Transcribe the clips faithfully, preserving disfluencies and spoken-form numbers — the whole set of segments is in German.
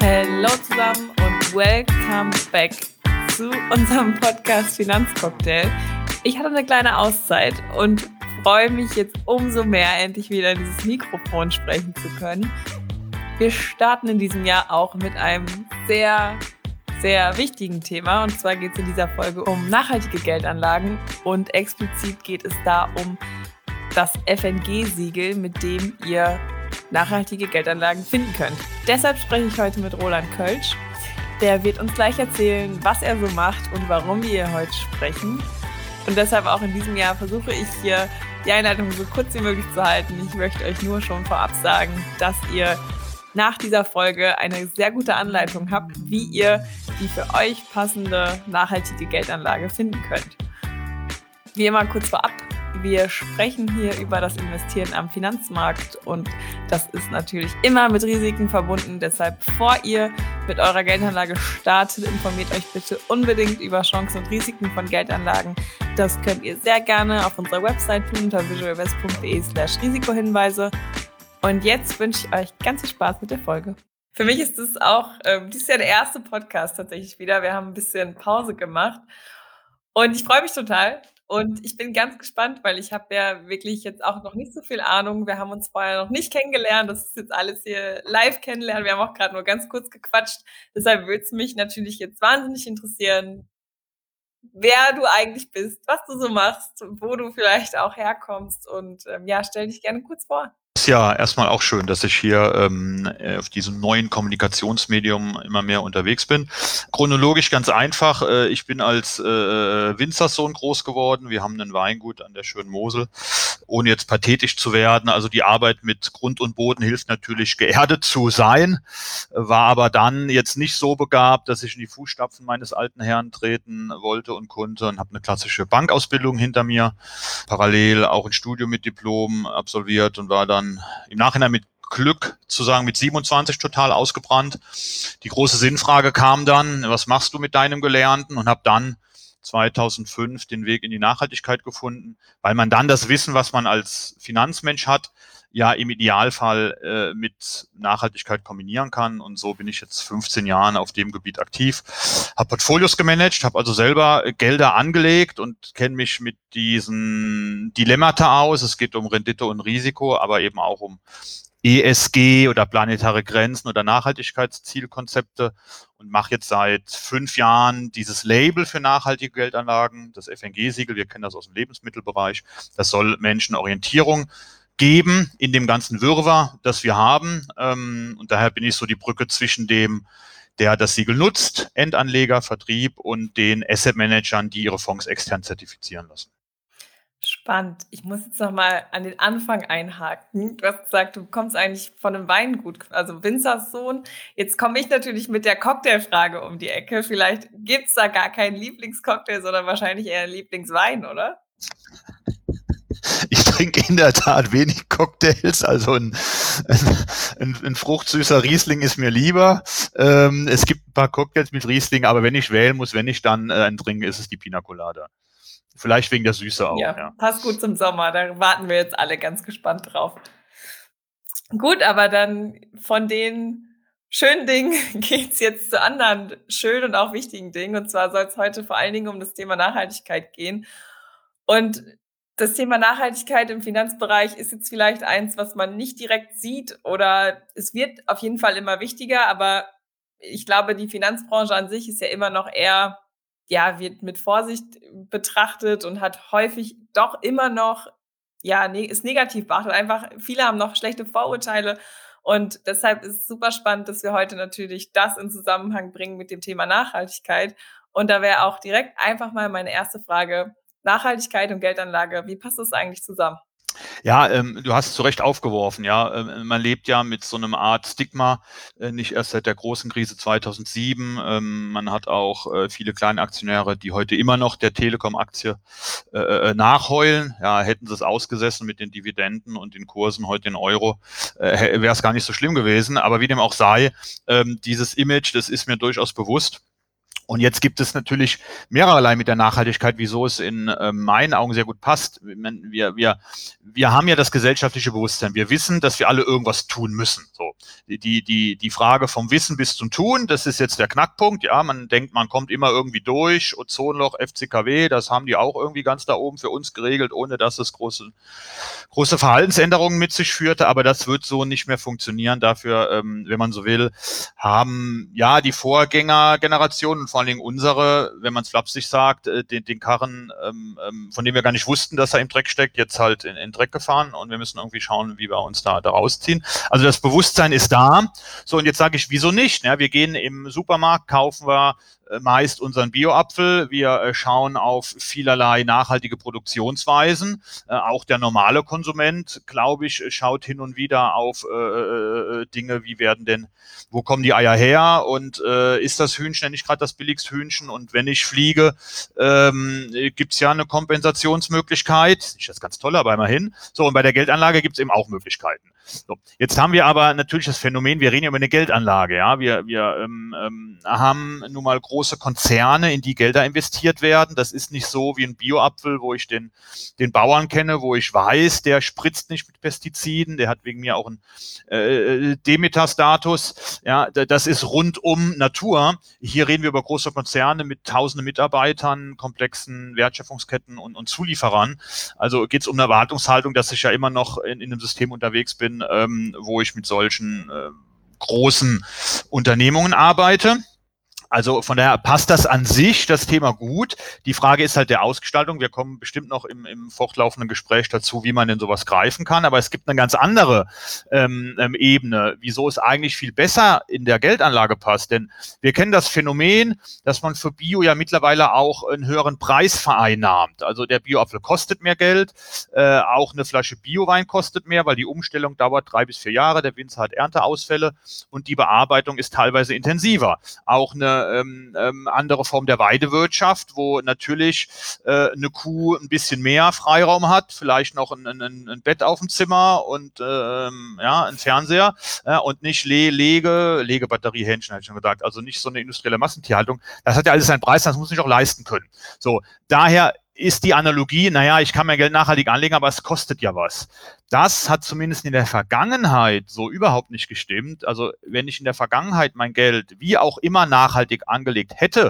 Hallo zusammen und welcome back zu unserem Podcast Finanzcocktail. Ich hatte eine kleine Auszeit und freue mich jetzt umso mehr, endlich wieder in dieses Mikrofon sprechen zu können. Wir starten in diesem Jahr auch mit einem sehr, sehr wichtigen Thema. Und zwar geht es in dieser Folge um nachhaltige Geldanlagen und explizit geht es da um das F N G-Siegel, mit dem ihr nachhaltige Geldanlagen finden könnt. Deshalb spreche ich heute mit Roland Kölsch. Der wird uns gleich erzählen, was er so macht und warum wir heute sprechen. Und deshalb auch in diesem Jahr versuche ich hier die Einleitung so kurz wie möglich zu halten. Ich möchte euch nur schon vorab sagen, dass ihr nach dieser Folge eine sehr gute Anleitung habt, wie ihr die für euch passende nachhaltige Geldanlage finden könnt. Wie immer kurz vorab. Wir sprechen hier über das Investieren am Finanzmarkt und das ist natürlich immer mit Risiken verbunden. Deshalb, bevor ihr mit eurer Geldanlage startet, informiert euch bitte unbedingt über Chancen und Risiken von Geldanlagen. Das könnt ihr sehr gerne auf unserer Website tun unter visualvest.de slash Risikohinweise. Und jetzt wünsche ich euch ganz viel Spaß mit der Folge. Für mich ist es auch, ähm, dies ist ja der erste Podcast tatsächlich wieder. Wir haben ein bisschen Pause gemacht und ich freue mich total. Und ich bin ganz gespannt, weil ich habe ja wirklich jetzt auch noch nicht so viel Ahnung. Wir haben uns vorher noch nicht kennengelernt. Das ist jetzt alles hier live kennenlernen. Wir haben auch gerade nur ganz kurz gequatscht. Deshalb würde es mich natürlich jetzt wahnsinnig interessieren, wer du eigentlich bist, was du so machst, wo du vielleicht auch herkommst. Und ähm, ja, stell dich gerne kurz vor. Ist ja erstmal auch schön, dass ich hier ähm, auf diesem neuen Kommunikationsmedium immer mehr unterwegs bin. Chronologisch ganz einfach. Äh, ich bin als äh, Winzersohn groß geworden. Wir haben ein Weingut an der schönen Mosel. Ohne jetzt pathetisch zu werden, also die Arbeit mit Grund und Boden hilft natürlich, geerdet zu sein, war aber dann jetzt nicht so begabt, dass ich in die Fußstapfen meines alten Herrn treten wollte und konnte und habe eine klassische Bankausbildung hinter mir, parallel auch ein Studium mit Diplom absolviert und war dann im Nachhinein mit Glück zu sagen, mit siebenundzwanzig total ausgebrannt. Die große Sinnfrage kam dann, was machst du mit deinem Gelernten? Und habe dann zweitausendfünf den Weg in die Nachhaltigkeit gefunden, weil man dann das Wissen, was man als Finanzmensch hat, ja im Idealfall äh, mit Nachhaltigkeit kombinieren kann. Und so bin ich jetzt fünfzehn Jahre auf dem Gebiet aktiv, habe Portfolios gemanagt, habe also selber Gelder angelegt und kenne mich mit diesen Dilemmata aus. Es geht um Rendite und Risiko, aber eben auch um E S G oder planetare Grenzen oder Nachhaltigkeitszielkonzepte und mache jetzt seit fünf Jahren dieses Label für nachhaltige Geldanlagen, das F N G-Siegel. Wir kennen das aus dem Lebensmittelbereich. Das soll Menschen Orientierung geben in dem ganzen Wirrwarr, das wir haben. Und daher bin ich so die Brücke zwischen dem, der das Siegel nutzt, Endanleger, Vertrieb und den Asset-Managern, die ihre Fonds extern zertifizieren lassen. Spannend. Ich muss jetzt noch mal an den Anfang einhaken. Du hast gesagt, du kommst eigentlich von einem Weingut, also Winzersohn. Jetzt komme ich natürlich mit der Cocktailfrage um die Ecke. Vielleicht gibt's da gar keinen Lieblingscocktail, sondern wahrscheinlich eher einen Lieblingswein, oder? Ich trinke in der Tat wenig Cocktails, also ein, ein, ein fruchtsüßer Riesling ist mir lieber. Ähm, es gibt ein paar Cocktails mit Riesling, aber wenn ich wählen muss, wenn ich dann äh, einen trinke, ist es die Pina Colada. Vielleicht wegen der Süße auch. Ja, ja, passt gut zum Sommer, da warten wir jetzt alle ganz gespannt drauf. Gut, aber dann von den schönen Dingen geht's jetzt zu anderen schönen und auch wichtigen Dingen. Und zwar soll es heute vor allen Dingen um das Thema Nachhaltigkeit gehen. Und das Thema Nachhaltigkeit im Finanzbereich ist jetzt vielleicht eins, was man nicht direkt sieht oder es wird auf jeden Fall immer wichtiger, aber ich glaube, die Finanzbranche an sich ist ja immer noch eher, ja, wird mit Vorsicht betrachtet und hat häufig doch immer noch, ja, ne, ist negativ beachtet. Einfach, viele haben noch schlechte Vorurteile und deshalb ist es super spannend, dass wir heute natürlich das in Zusammenhang bringen mit dem Thema Nachhaltigkeit. Und da wäre auch direkt einfach mal meine erste Frage: Nachhaltigkeit und Geldanlage, wie passt das eigentlich zusammen? Ja, ähm, du hast es zu Recht aufgeworfen, ja. Ähm, man lebt ja mit so einem Art Stigma, äh, nicht erst seit der großen Krise zweitausendsieben. Ähm, man hat auch äh, viele kleine Aktionäre, die heute immer noch der Telekom-Aktie äh, äh, nachheulen. Ja, hätten sie es ausgesessen mit den Dividenden und den Kursen heute in Euro, äh, wäre es gar nicht so schlimm gewesen. Aber wie dem auch sei, ähm, dieses Image, das ist mir durchaus bewusst. Und jetzt gibt es natürlich mehrerlei mit der Nachhaltigkeit, wieso es in äh, meinen Augen sehr gut passt. Wir, wir, wir haben ja das gesellschaftliche Bewusstsein. Wir wissen, dass wir alle irgendwas tun müssen. So, die, die, die Frage vom Wissen bis zum Tun, das ist jetzt der Knackpunkt. Ja, man denkt, man kommt immer irgendwie durch. Ozonloch, F C K W, das haben die auch irgendwie ganz da oben für uns geregelt, ohne dass es große, große Verhaltensänderungen mit sich führte. Aber das wird so nicht mehr funktionieren. Dafür, ähm, wenn man so will, haben ja die Vorgängergenerationen, vor allen Dingen unsere, wenn man es flapsig sagt, den, den Karren, ähm, von dem wir gar nicht wussten, dass er im Dreck steckt, jetzt halt in, in Dreck gefahren und wir müssen irgendwie schauen, wie wir uns da, da rausziehen. Also das Bewusstsein ist da. So, und jetzt sage ich, wieso nicht? Ja, wir gehen im Supermarkt, kaufen wir meist unseren Bio-Apfel. Wir schauen auf vielerlei nachhaltige Produktionsweisen. Auch der normale Konsument, glaube ich, schaut hin und wieder auf äh, Dinge, wie werden denn, wo kommen die Eier her und äh, ist das Hühnchen nicht gerade das billigste Hühnchen? Und wenn ich fliege, ähm, gibt es ja eine Kompensationsmöglichkeit. Nicht das ganz Tolle, aber immerhin. So, und bei der Geldanlage gibt es eben auch Möglichkeiten. So, jetzt haben wir aber natürlich das Phänomen, wir reden ja über eine Geldanlage. Ja, wir, wir ähm, ähm, haben nun mal große Konzerne, in die Gelder investiert werden. Das ist nicht so wie ein Bio-Apfel, wo ich den, den Bauern kenne, wo ich weiß, der spritzt nicht mit Pestiziden, der hat wegen mir auch einen äh, Demeter-Status. Ja, das ist rundum Natur. Hier reden wir über große Konzerne mit tausenden Mitarbeitern, komplexen Wertschöpfungsketten und, und Zulieferern. Also geht es um eine Erwartungshaltung, dass ich ja immer noch in, in einem System unterwegs bin, ähm, wo ich mit solchen äh, großen Unternehmungen arbeite. Also von daher passt das an sich, das Thema gut. Die Frage ist halt der Ausgestaltung. Wir kommen bestimmt noch im, im fortlaufenden Gespräch dazu, wie man denn sowas greifen kann. Aber es gibt eine ganz andere ähm, ähm, Ebene, wieso es eigentlich viel besser in der Geldanlage passt. Denn wir kennen das Phänomen, dass man für Bio ja mittlerweile auch einen höheren Preis vereinnahmt. Also der Bio-Apfel kostet mehr Geld, äh, auch eine Flasche Bio-Wein kostet mehr, weil die Umstellung dauert drei bis vier Jahre. Der Winzer hat Ernteausfälle und die Bearbeitung ist teilweise intensiver. Auch eine Ähm, ähm, andere Form der Weidewirtschaft, wo natürlich äh, eine Kuh ein bisschen mehr Freiraum hat, vielleicht noch ein, ein, ein Bett auf dem Zimmer und ähm, ja, ein Fernseher äh, und nicht Le Lege, Legebatteriehähnchen, hatte ich schon gesagt, also nicht so eine industrielle Massentierhaltung. Das hat ja alles seinen Preis, das muss ich auch leisten können. So, daher ist die Analogie, naja, ich kann mein Geld nachhaltig anlegen, aber es kostet ja was. Das hat zumindest in der Vergangenheit so überhaupt nicht gestimmt. Also wenn ich in der Vergangenheit mein Geld wie auch immer nachhaltig angelegt hätte,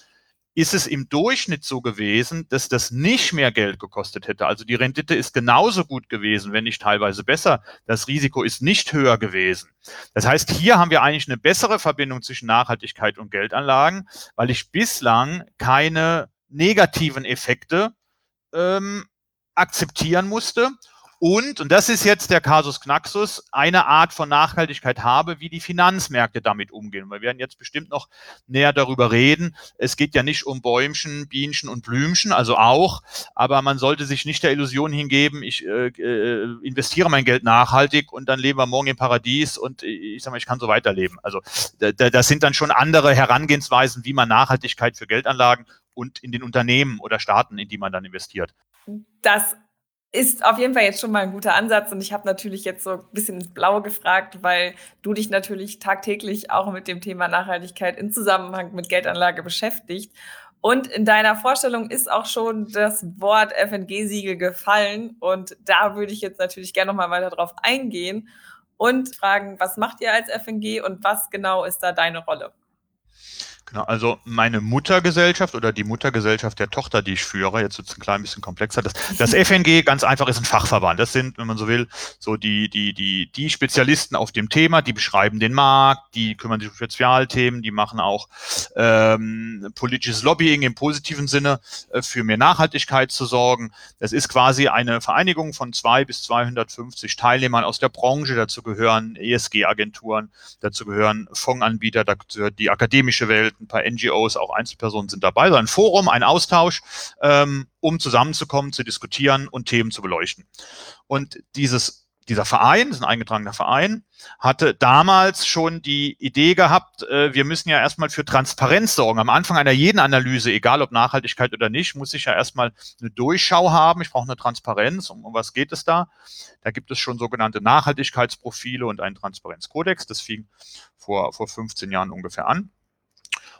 ist es im Durchschnitt so gewesen, dass das nicht mehr Geld gekostet hätte. Also die Rendite ist genauso gut gewesen, wenn nicht teilweise besser. Das Risiko ist nicht höher gewesen. Das heißt, hier haben wir eigentlich eine bessere Verbindung zwischen Nachhaltigkeit und Geldanlagen, weil ich bislang keine negativen Effekte ähm, akzeptieren musste und, und das ist jetzt der Kasus Knaxus, eine Art von Nachhaltigkeit habe, wie die Finanzmärkte damit umgehen. Wir werden jetzt bestimmt noch näher darüber reden. Es geht ja nicht um Bäumchen, Bienchen und Blümchen, also auch, aber man sollte sich nicht der Illusion hingeben, ich äh, äh, investiere mein Geld nachhaltig und dann leben wir morgen im Paradies und ich sage mal, ich kann so weiterleben. Also da, das sind dann schon andere Herangehensweisen, wie man Nachhaltigkeit für Geldanlagen und in den Unternehmen oder Staaten, in die man dann investiert. Das ist auf jeden Fall jetzt schon mal ein guter Ansatz und ich habe natürlich jetzt so ein bisschen ins Blaue gefragt, weil du dich natürlich tagtäglich auch mit dem Thema Nachhaltigkeit in Zusammenhang mit Geldanlage beschäftigt. Und in deiner Vorstellung ist auch schon das Wort F N G-Siegel gefallen und da würde ich jetzt natürlich gerne noch mal weiter drauf eingehen und fragen, was macht ihr als F N G und was genau ist da deine Rolle? Genau, also meine Muttergesellschaft oder die Muttergesellschaft der Tochter, die ich führe, jetzt wird es ein klein bisschen komplexer. Das, das F N G, ganz einfach, ist ein Fachverband. Das sind, wenn man so will, so die, die, die, die Spezialisten auf dem Thema, die beschreiben den Markt, die kümmern sich um Spezialthemen, die machen auch ähm, politisches Lobbying im positiven Sinne, äh, für mehr Nachhaltigkeit zu sorgen. Das ist quasi eine Vereinigung von zwei bis zweihundertfünfzig Teilnehmern aus der Branche. Dazu gehören E S G-Agenturen, dazu gehören Fondsanbieter, dazu gehört die akademische Welt, ein paar N G Os, auch Einzelpersonen sind dabei. So ein Forum, ein Austausch, ähm, um zusammenzukommen, zu diskutieren und Themen zu beleuchten. Und dieses, dieser Verein, das ist ein eingetragener Verein, hatte damals schon die Idee gehabt, äh, wir müssen ja erstmal für Transparenz sorgen. Am Anfang einer jeden Analyse, egal ob Nachhaltigkeit oder nicht, muss ich ja erstmal eine Durchschau haben. Ich brauche eine Transparenz. Um, um was geht es da? Da gibt es schon sogenannte Nachhaltigkeitsprofile und einen Transparenzkodex. Das fing vor, vor fünfzehn Jahren ungefähr an.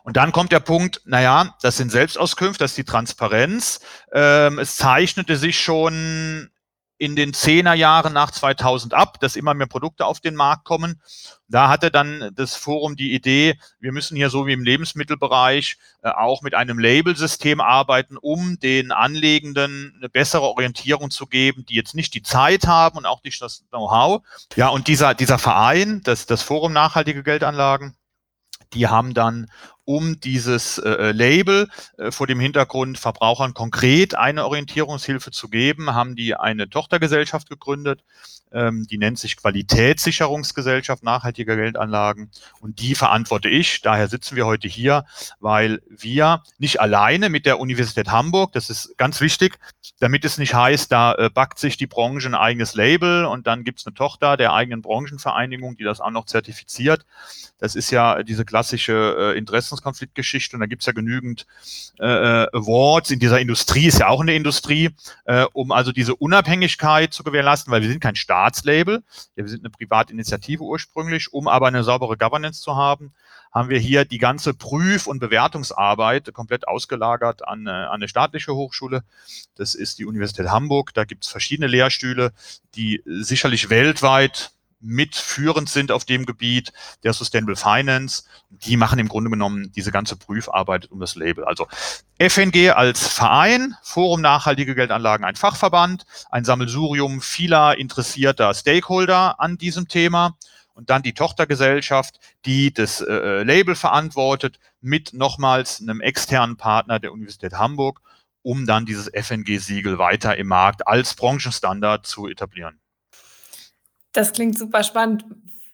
Und dann kommt der Punkt, naja, das sind Selbstauskünfte, das ist die Transparenz. Ähm, es zeichnete sich schon in den Zehnerjahren nach zweitausend ab, dass immer mehr Produkte auf den Markt kommen. Da hatte dann das Forum die Idee, wir müssen hier so wie im Lebensmittelbereich äh, auch mit einem Labelsystem arbeiten, um den Anlegenden eine bessere Orientierung zu geben, die jetzt nicht die Zeit haben und auch nicht das Know-how. Ja, und dieser, dieser Verein, das, das Forum Nachhaltige Geldanlagen, die haben dann um dieses äh, Label äh, vor dem Hintergrund Verbrauchern konkret eine Orientierungshilfe zu geben, haben die eine Tochtergesellschaft gegründet, ähm, die nennt sich Qualitätssicherungsgesellschaft nachhaltiger Geldanlagen und die verantworte ich. Daher sitzen wir heute hier, weil wir nicht alleine mit der Universität Hamburg, das ist ganz wichtig, damit es nicht heißt, da äh, backt sich die Branche ein eigenes Label und dann gibt es eine Tochter der eigenen Branchenvereinigung, die das auch noch zertifiziert. Das ist ja diese klassische äh, Interessenskonfliktgeschichte und da gibt es ja genügend äh, Awards in dieser Industrie, ist ja auch eine Industrie, äh, um also diese Unabhängigkeit zu gewährleisten, weil wir sind kein Staatslabel, ja, wir sind eine Privatinitiative ursprünglich, um aber eine saubere Governance zu haben, haben wir hier die ganze Prüf- und Bewertungsarbeit komplett ausgelagert an, äh, an eine staatliche Hochschule. Das ist die Universität Hamburg, da gibt es verschiedene Lehrstühle, die sicherlich weltweit mitführend sind auf dem Gebiet der Sustainable Finance. Die machen im Grunde genommen diese ganze Prüfarbeit um das Label. Also F N G als Verein, Forum Nachhaltige Geldanlagen, ein Fachverband, ein Sammelsurium vieler interessierter Stakeholder an diesem Thema und dann die Tochtergesellschaft, die das äh, Label verantwortet, mit nochmals einem externen Partner der Universität Hamburg, um dann dieses F N G-Siegel weiter im Markt als Branchenstandard zu etablieren. Das klingt super spannend.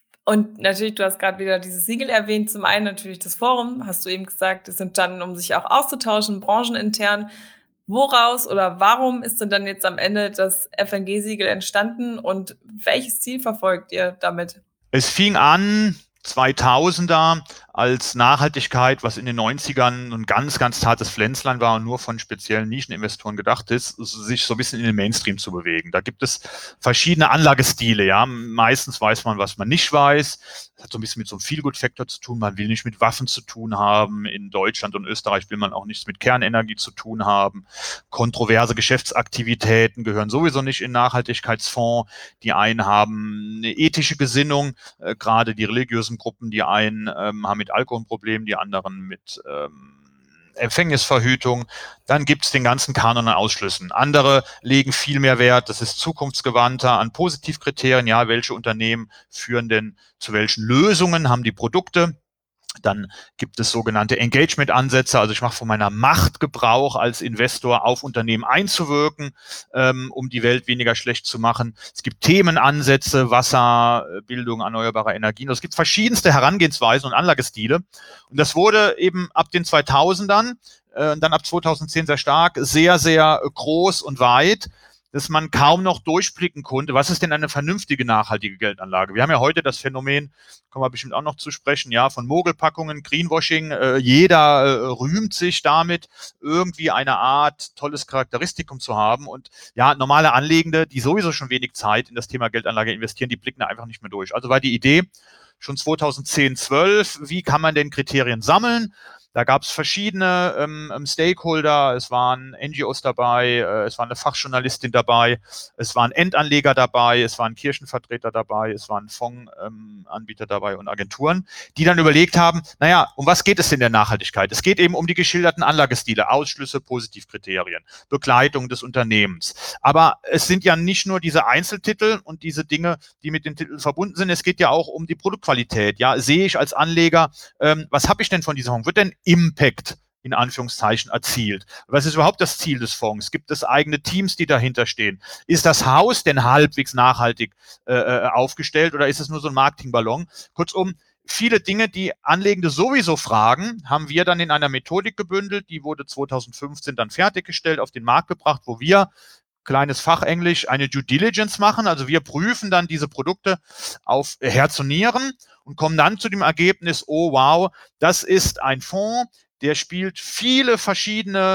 Und natürlich, du hast gerade wieder dieses Siegel erwähnt. Zum einen natürlich das Forum, hast du eben gesagt, es sind dann, um sich auch auszutauschen, branchenintern. Woraus oder warum ist denn dann jetzt am Ende das F N G-Siegel entstanden und welches Ziel verfolgt ihr damit? Es fing an zweitausender als Nachhaltigkeit, was in den neunzigern ein ganz, ganz zartes Pflänzlein war und nur von speziellen Nischeninvestoren gedacht ist, sich so ein bisschen in den Mainstream zu bewegen. Da gibt es verschiedene Anlagestile. Ja, meistens weiß man, was man nicht weiß. Das hat so ein bisschen mit so einem Feel-Good-Faktor zu tun. Man will nicht mit Waffen zu tun haben. In Deutschland und Österreich will man auch nichts mit Kernenergie zu tun haben. Kontroverse Geschäftsaktivitäten gehören sowieso nicht in Nachhaltigkeitsfonds. Die einen haben eine ethische Gesinnung, äh, gerade die religiösen Gruppen, die einen ähm, haben mit Alkoholproblemen, die anderen mit ähm, Empfängnisverhütung. Dann gibt es den ganzen Kanon an Ausschlüssen. Andere legen viel mehr Wert, das ist zukunftsgewandter, an Positivkriterien. Ja, welche Unternehmen führen denn zu welchen Lösungen, haben die Produkte? Dann gibt es sogenannte Engagement-Ansätze, also ich mache von meiner Macht Gebrauch als Investor auf Unternehmen einzuwirken, ähm, um die Welt weniger schlecht zu machen. Es gibt Themenansätze, Wasser, Bildung, erneuerbare Energien. Es gibt verschiedenste Herangehensweisen und Anlagestile. Und das wurde eben ab den zweitausendern, äh, dann ab zweitausendzehn sehr stark, sehr, sehr groß und weit, dass man kaum noch durchblicken konnte, was ist denn eine vernünftige nachhaltige Geldanlage? Wir haben ja heute das Phänomen, kommen wir bestimmt auch noch zu sprechen, ja, von Mogelpackungen, Greenwashing. Äh, jeder äh, rühmt sich damit, irgendwie eine Art tolles Charakteristikum zu haben. Und ja, normale Anlegende, die sowieso schon wenig Zeit in das Thema Geldanlage investieren, die blicken da einfach nicht mehr durch. Also war die Idee schon zweitausendzehn, zwölf, wie kann man denn Kriterien sammeln? Da gab es verschiedene ähm, Stakeholder, es waren N G Os dabei, äh, es war eine Fachjournalistin dabei, es waren Endanleger dabei, es waren Kirchenvertreter dabei, es waren Fondsanbieter ähm, dabei und Agenturen, die dann überlegt haben, naja, um was geht es in der Nachhaltigkeit? Es geht eben um die geschilderten Anlagestile, Ausschlüsse, Positivkriterien, Begleitung des Unternehmens. Aber es sind ja nicht nur diese Einzeltitel und diese Dinge, die mit den Titeln verbunden sind, es geht ja auch um die Produktqualität. Ja, sehe ich als Anleger, ähm, was habe ich denn von diesem Fonds? Wird denn Impact in Anführungszeichen erzielt? Was ist überhaupt das Ziel des Fonds? Gibt es eigene Teams, die dahinter stehen? Ist das Haus denn halbwegs nachhaltig äh, aufgestellt oder ist es nur so ein Marketingballon? Kurzum, viele Dinge, die Anlegende sowieso fragen, haben wir dann in einer Methodik gebündelt. Die wurde zweitausendfünfzehn dann fertiggestellt, auf den Markt gebracht, wo wir, kleines Fachenglisch, eine Due Diligence machen. Also wir prüfen dann diese Produkte auf Herz und Nieren und kommen dann zu dem Ergebnis, oh wow, das ist ein Fonds, der spielt viele verschiedene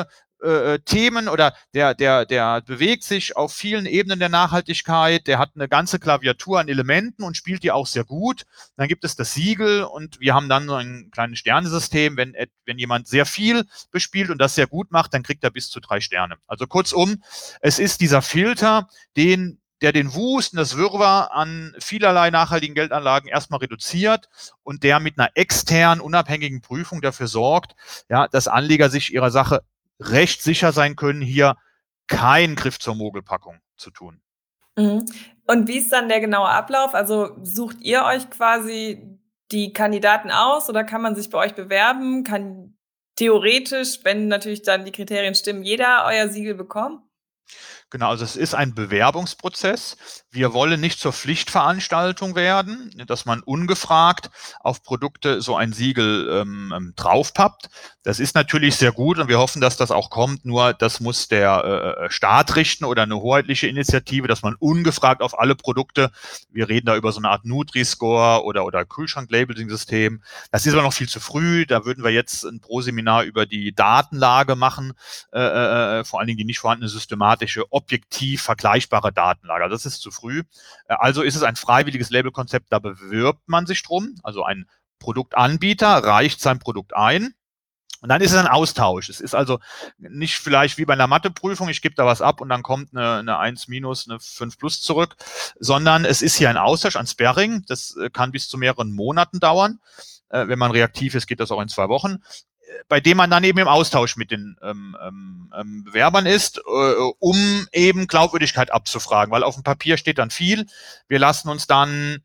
äh, Themen oder der, der, der bewegt sich auf vielen Ebenen der Nachhaltigkeit, der hat eine ganze Klaviatur an Elementen und spielt die auch sehr gut. Dann gibt es das Siegel und wir haben dann so ein kleines Sternesystem. Wenn, wenn jemand sehr viel bespielt und das sehr gut macht, dann kriegt er bis zu drei Sterne. Also kurzum, es ist dieser Filter, den der den Wust und das Wirrwarr an vielerlei nachhaltigen Geldanlagen erstmal reduziert und der mit einer externen, unabhängigen Prüfung dafür sorgt, ja, dass Anleger sich ihrer Sache recht sicher sein können, hier keinen Griff zur Mogelpackung zu tun. Mhm. Und wie ist dann der genaue Ablauf? Also sucht ihr euch quasi die Kandidaten aus oder kann man sich bei euch bewerben? Kann theoretisch, wenn natürlich dann die Kriterien stimmen, jeder euer Siegel bekommen? Genau, also es ist ein Bewerbungsprozess. Wir wollen nicht zur Pflichtveranstaltung werden, dass man ungefragt auf Produkte so ein Siegel ähm, draufpappt. Das ist natürlich sehr gut und wir hoffen, dass das auch kommt. Nur das muss der äh, Staat richten oder eine hoheitliche Initiative, dass man ungefragt auf alle Produkte, wir reden da über so eine Art Nutri-Score oder, oder Kühlschrank-Labeling-System. Das ist aber noch viel zu früh. Da würden wir jetzt ein Pro-Seminar über die Datenlage machen, äh, äh, vor allen Dingen die nicht vorhandene systematische, objektiv vergleichbare Datenlage. Also das ist zu früh. Also ist es ein freiwilliges Labelkonzept, da bewirbt man sich drum. Also ein Produktanbieter reicht sein Produkt ein. Und dann ist es ein Austausch. Es ist also nicht vielleicht wie bei einer Matheprüfung, ich gebe da was ab und dann kommt eine, eine eins minus, eine fünf plus zurück, sondern es ist hier ein Austausch, ein Sparring. Das kann bis zu mehreren Monaten dauern. Wenn man reaktiv ist, geht das auch in zwei Wochen, bei dem man dann eben im Austausch mit den ähm, ähm, Bewerbern ist, äh, um eben Glaubwürdigkeit abzufragen, weil auf dem Papier steht dann viel. Wir lassen uns dann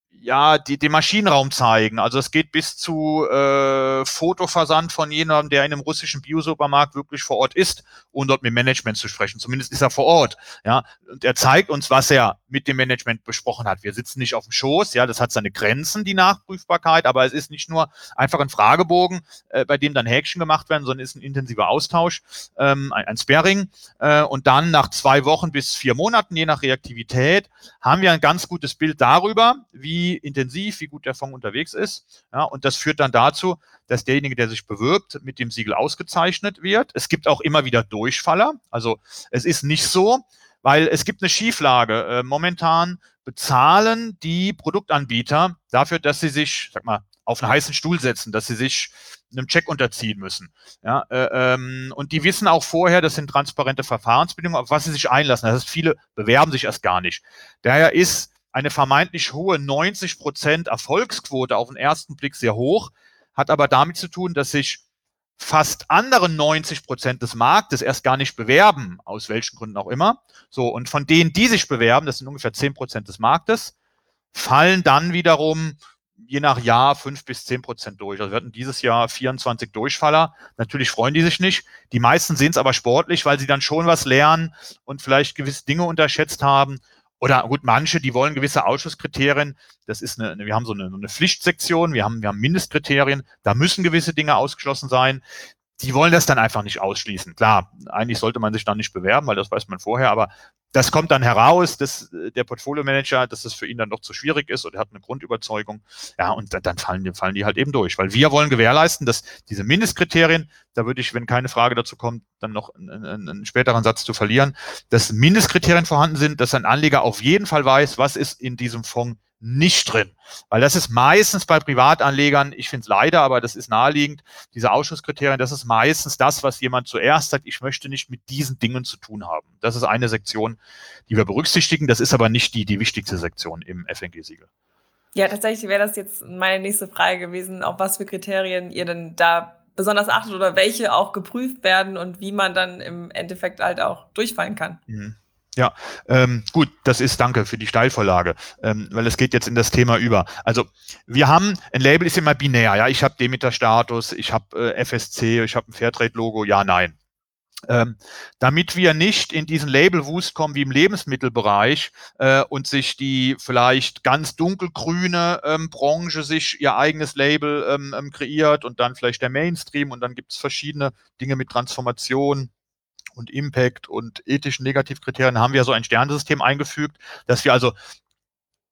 ja die, den Maschinenraum zeigen. Also es geht bis zu äh, Fotoversand von jemandem, der in einem russischen Biosupermarkt wirklich vor Ort ist, ohne dort mit Management zu sprechen. Zumindest ist er vor Ort. Ja, und er zeigt uns, was er mit dem Management besprochen hat. Wir sitzen nicht auf dem Schoß. Ja, das hat seine Grenzen, die Nachprüfbarkeit. Aber es ist nicht nur einfach ein Fragebogen, äh, bei dem dann Häkchen gemacht werden, sondern es ist ein intensiver Austausch, ähm, ein, ein Sparring. Äh, und dann nach zwei Wochen bis vier Monaten, je nach Reaktivität, haben wir ein ganz gutes Bild darüber, wie intensiv, wie gut der Fonds unterwegs ist. Ja, und das führt dann dazu, dass derjenige, der sich bewirbt, mit dem Siegel ausgezeichnet wird. Es gibt auch immer wieder Durchfaller. Also es ist nicht so, weil es gibt eine Schieflage. Äh, momentan bezahlen die Produktanbieter dafür, dass sie sich, sag mal, auf einen heißen Stuhl setzen, dass sie sich einem Check unterziehen müssen. Ja, äh, ähm, und die wissen auch vorher, das sind transparente Verfahrensbedingungen, auf was sie sich einlassen. Das heißt, viele bewerben sich erst gar nicht. Daher ist eine vermeintlich hohe neunzig Prozent Erfolgsquote auf den ersten Blick sehr hoch, hat aber damit zu tun, dass sich fast andere neunzig Prozent des Marktes erst gar nicht bewerben, aus welchen Gründen auch immer. So, und von denen, die sich bewerben, das sind ungefähr zehn Prozent des Marktes, fallen dann wiederum je nach Jahr fünf bis zehn Prozent durch. Also wir hatten dieses Jahr vierundzwanzig Durchfaller. Natürlich freuen die sich nicht. Die meisten sehen es aber sportlich, weil sie dann schon was lernen und vielleicht gewisse Dinge unterschätzt haben. Oder gut, manche, die wollen gewisse Ausschusskriterien. Das ist eine, wir haben so eine, eine Pflichtsektion, wir haben, wir haben Mindestkriterien, da müssen gewisse Dinge ausgeschlossen sein. Die wollen das dann einfach nicht ausschließen. Klar, eigentlich sollte man sich dann nicht bewerben, weil das weiß man vorher, aber das kommt dann heraus, dass der Portfolio-Manager, dass das für ihn dann doch zu schwierig ist oder er hat eine Grundüberzeugung. Ja, und dann fallen die, fallen die halt eben durch. Weil wir wollen gewährleisten, dass diese Mindestkriterien, da würde ich, wenn keine Frage dazu kommt, dann noch einen, einen späteren Satz zu verlieren, dass Mindestkriterien vorhanden sind, dass ein Anleger auf jeden Fall weiß, was ist in diesem Fonds nicht drin. Weil das ist meistens bei Privatanlegern, ich finde es leider, aber das ist naheliegend, diese Ausschusskriterien, das ist meistens das, was jemand zuerst sagt, ich möchte nicht mit diesen Dingen zu tun haben. Das ist eine Sektion, die wir berücksichtigen. Das ist aber nicht die, die wichtigste Sektion im F N G-Siegel. Ja, tatsächlich wäre das jetzt meine nächste Frage gewesen, auf was für Kriterien ihr denn da besonders achtet oder welche auch geprüft werden und wie man dann im Endeffekt halt auch durchfallen kann. Mhm. Ja, ähm, gut, das ist, danke für die Steilvorlage, ähm, weil es geht jetzt in das Thema über. Also wir haben, ein Label ist immer binär, ja, ich habe Demeter-Status, ich habe äh, F S C, ich habe ein Fairtrade-Logo, ja, nein. Ähm, damit wir nicht in diesen Labelwust kommen wie im Lebensmittelbereich äh, und sich die vielleicht ganz dunkelgrüne ähm, Branche sich ihr eigenes Label ähm, ähm, kreiert und dann vielleicht der Mainstream und dann gibt es verschiedene Dinge mit Transformation und Impact und ethischen Negativkriterien, haben wir so ein Sternsystem eingefügt, dass wir also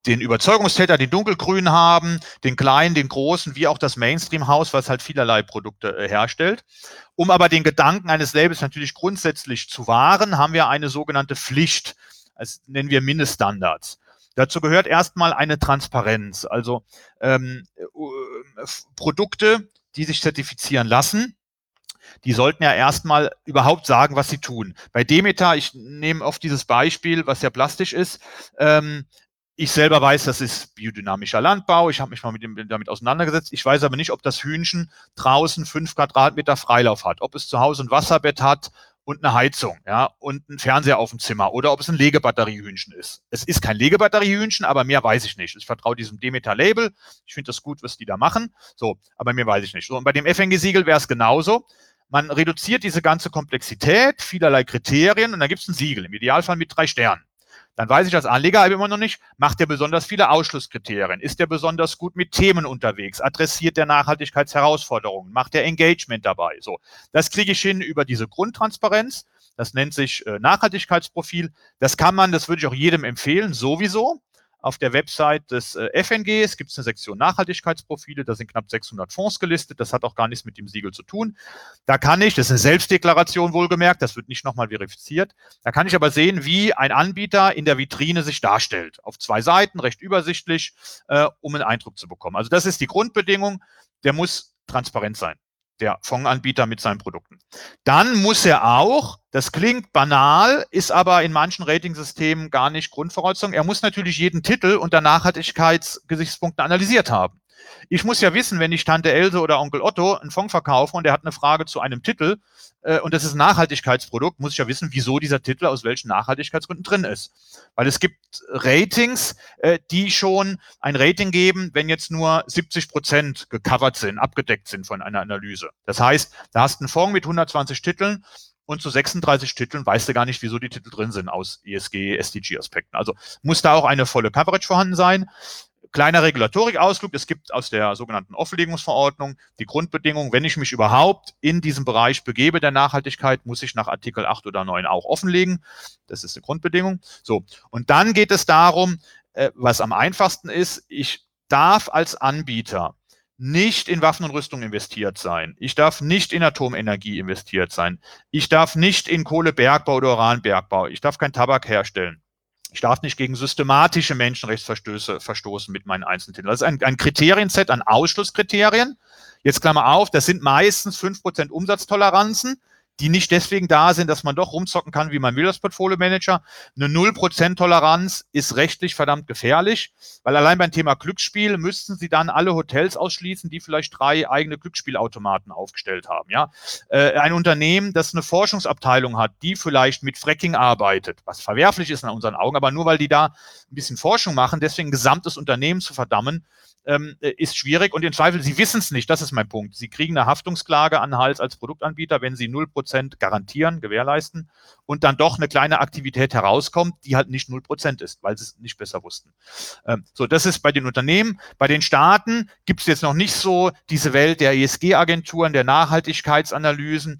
den Überzeugungstäter, den dunkelgrünen haben, den kleinen, den großen, wie auch das Mainstream-Haus, was halt vielerlei Produkte äh, herstellt. Um aber den Gedanken eines Labels natürlich grundsätzlich zu wahren, haben wir eine sogenannte Pflicht, das nennen wir Mindeststandards. Dazu gehört erstmal eine Transparenz, also ähm, äh, Produkte, die sich zertifizieren lassen, die sollten ja erstmal überhaupt sagen, was sie tun. Bei Demeter, ich nehme oft dieses Beispiel, was ja plastisch ist, ähm, ich selber weiß, das ist biodynamischer Landbau. Ich habe mich mal mit dem, damit auseinandergesetzt. Ich weiß aber nicht, ob das Hühnchen draußen fünf Quadratmeter Freilauf hat, ob es zu Hause ein Wasserbett hat und eine Heizung, ja, und ein Fernseher auf dem Zimmer oder ob es ein Legebatteriehühnchen ist. Es ist kein Legebatteriehühnchen, aber mehr weiß ich nicht. Ich vertraue diesem Demeter-Label. Ich finde das gut, was die da machen. So, aber mehr weiß ich nicht. So, und bei dem F N G-Siegel wäre es genauso. Man reduziert diese ganze Komplexität, vielerlei Kriterien und dann gibt es ein Siegel, im Idealfall mit drei Sternen. Dann weiß ich als Anleger immer noch nicht, macht der besonders viele Ausschlusskriterien? Ist der besonders gut mit Themen unterwegs? Adressiert der Nachhaltigkeitsherausforderungen? Macht der Engagement dabei? So, das kriege ich hin über diese Grundtransparenz. Das nennt sich äh, Nachhaltigkeitsprofil. Das kann man, das würde ich auch jedem empfehlen, sowieso. Auf der Website des äh, F N Gs gibt es eine Sektion Nachhaltigkeitsprofile, da sind knapp sechshundert Fonds gelistet, das hat auch gar nichts mit dem Siegel zu tun. Da kann ich, das ist eine Selbstdeklaration wohlgemerkt, das wird nicht nochmal verifiziert, da kann ich aber sehen, wie ein Anbieter in der Vitrine sich darstellt. Auf zwei Seiten, recht übersichtlich, äh, um einen Eindruck zu bekommen. Also das ist die Grundbedingung, der muss transparent sein, der Fondsanbieter mit seinen Produkten. Dann muss er auch, das klingt banal, ist aber in manchen Ratingsystemen gar nicht Grundvoraussetzung, er muss natürlich jeden Titel unter Nachhaltigkeitsgesichtspunkten analysiert haben. Ich muss ja wissen, wenn ich Tante Else oder Onkel Otto einen Fonds verkaufe und der hat eine Frage zu einem Titel äh, und das ist ein Nachhaltigkeitsprodukt, muss ich ja wissen, wieso dieser Titel aus welchen Nachhaltigkeitsgründen drin ist. Weil es gibt Ratings, äh, die schon ein Rating geben, wenn jetzt nur siebzig Prozent gecovert sind, abgedeckt sind von einer Analyse. Das heißt, da hast du einen Fonds mit hundertzwanzig Titeln und zu sechsunddreißig Titeln weißt du gar nicht, wieso die Titel drin sind aus E S G, S D G-Aspekten. Also muss da auch eine volle Coverage vorhanden sein. Kleiner Regulatorikausflug, es gibt aus der sogenannten Offenlegungsverordnung die Grundbedingung, wenn ich mich überhaupt in diesem Bereich begebe der Nachhaltigkeit, muss ich nach Artikel acht oder neun auch offenlegen. Das ist eine Grundbedingung. So, und dann geht es darum, äh, was am einfachsten ist, ich darf als Anbieter nicht in Waffen und Rüstung investiert sein. Ich darf nicht in Atomenergie investiert sein. Ich darf nicht in Kohlebergbau oder Uranbergbau. Ich darf keinen Tabak herstellen. Ich darf nicht gegen systematische Menschenrechtsverstöße verstoßen mit meinen Einzeltiteln. Das ist ein, ein Kriterienset an Ausschlusskriterien. Jetzt Klammer auf, das sind meistens fünf Prozent Umsatztoleranzen, die nicht deswegen da sind, dass man doch rumzocken kann, wie man will als Portfolio-Manager. Eine null Prozent Toleranz ist rechtlich verdammt gefährlich, weil allein beim Thema Glücksspiel müssten Sie dann alle Hotels ausschließen, die vielleicht drei eigene Glücksspielautomaten aufgestellt haben. Ja? Äh, ein Unternehmen, das eine Forschungsabteilung hat, die vielleicht mit Fracking arbeitet, was verwerflich ist in unseren Augen, aber nur weil die da ein bisschen Forschung machen, deswegen ein gesamtes Unternehmen zu verdammen, ähm, ist schwierig und im Zweifel, Sie wissen es nicht, das ist mein Punkt. Sie kriegen eine Haftungsklage an den Hals als Produktanbieter, wenn Sie null Prozent garantieren, gewährleisten und dann doch eine kleine Aktivität herauskommt, die halt nicht null Prozent ist, weil sie es nicht besser wussten. Ähm, so, das ist bei den Unternehmen. Bei den Staaten gibt es jetzt noch nicht so diese Welt der E S G-Agenturen, der Nachhaltigkeitsanalysen.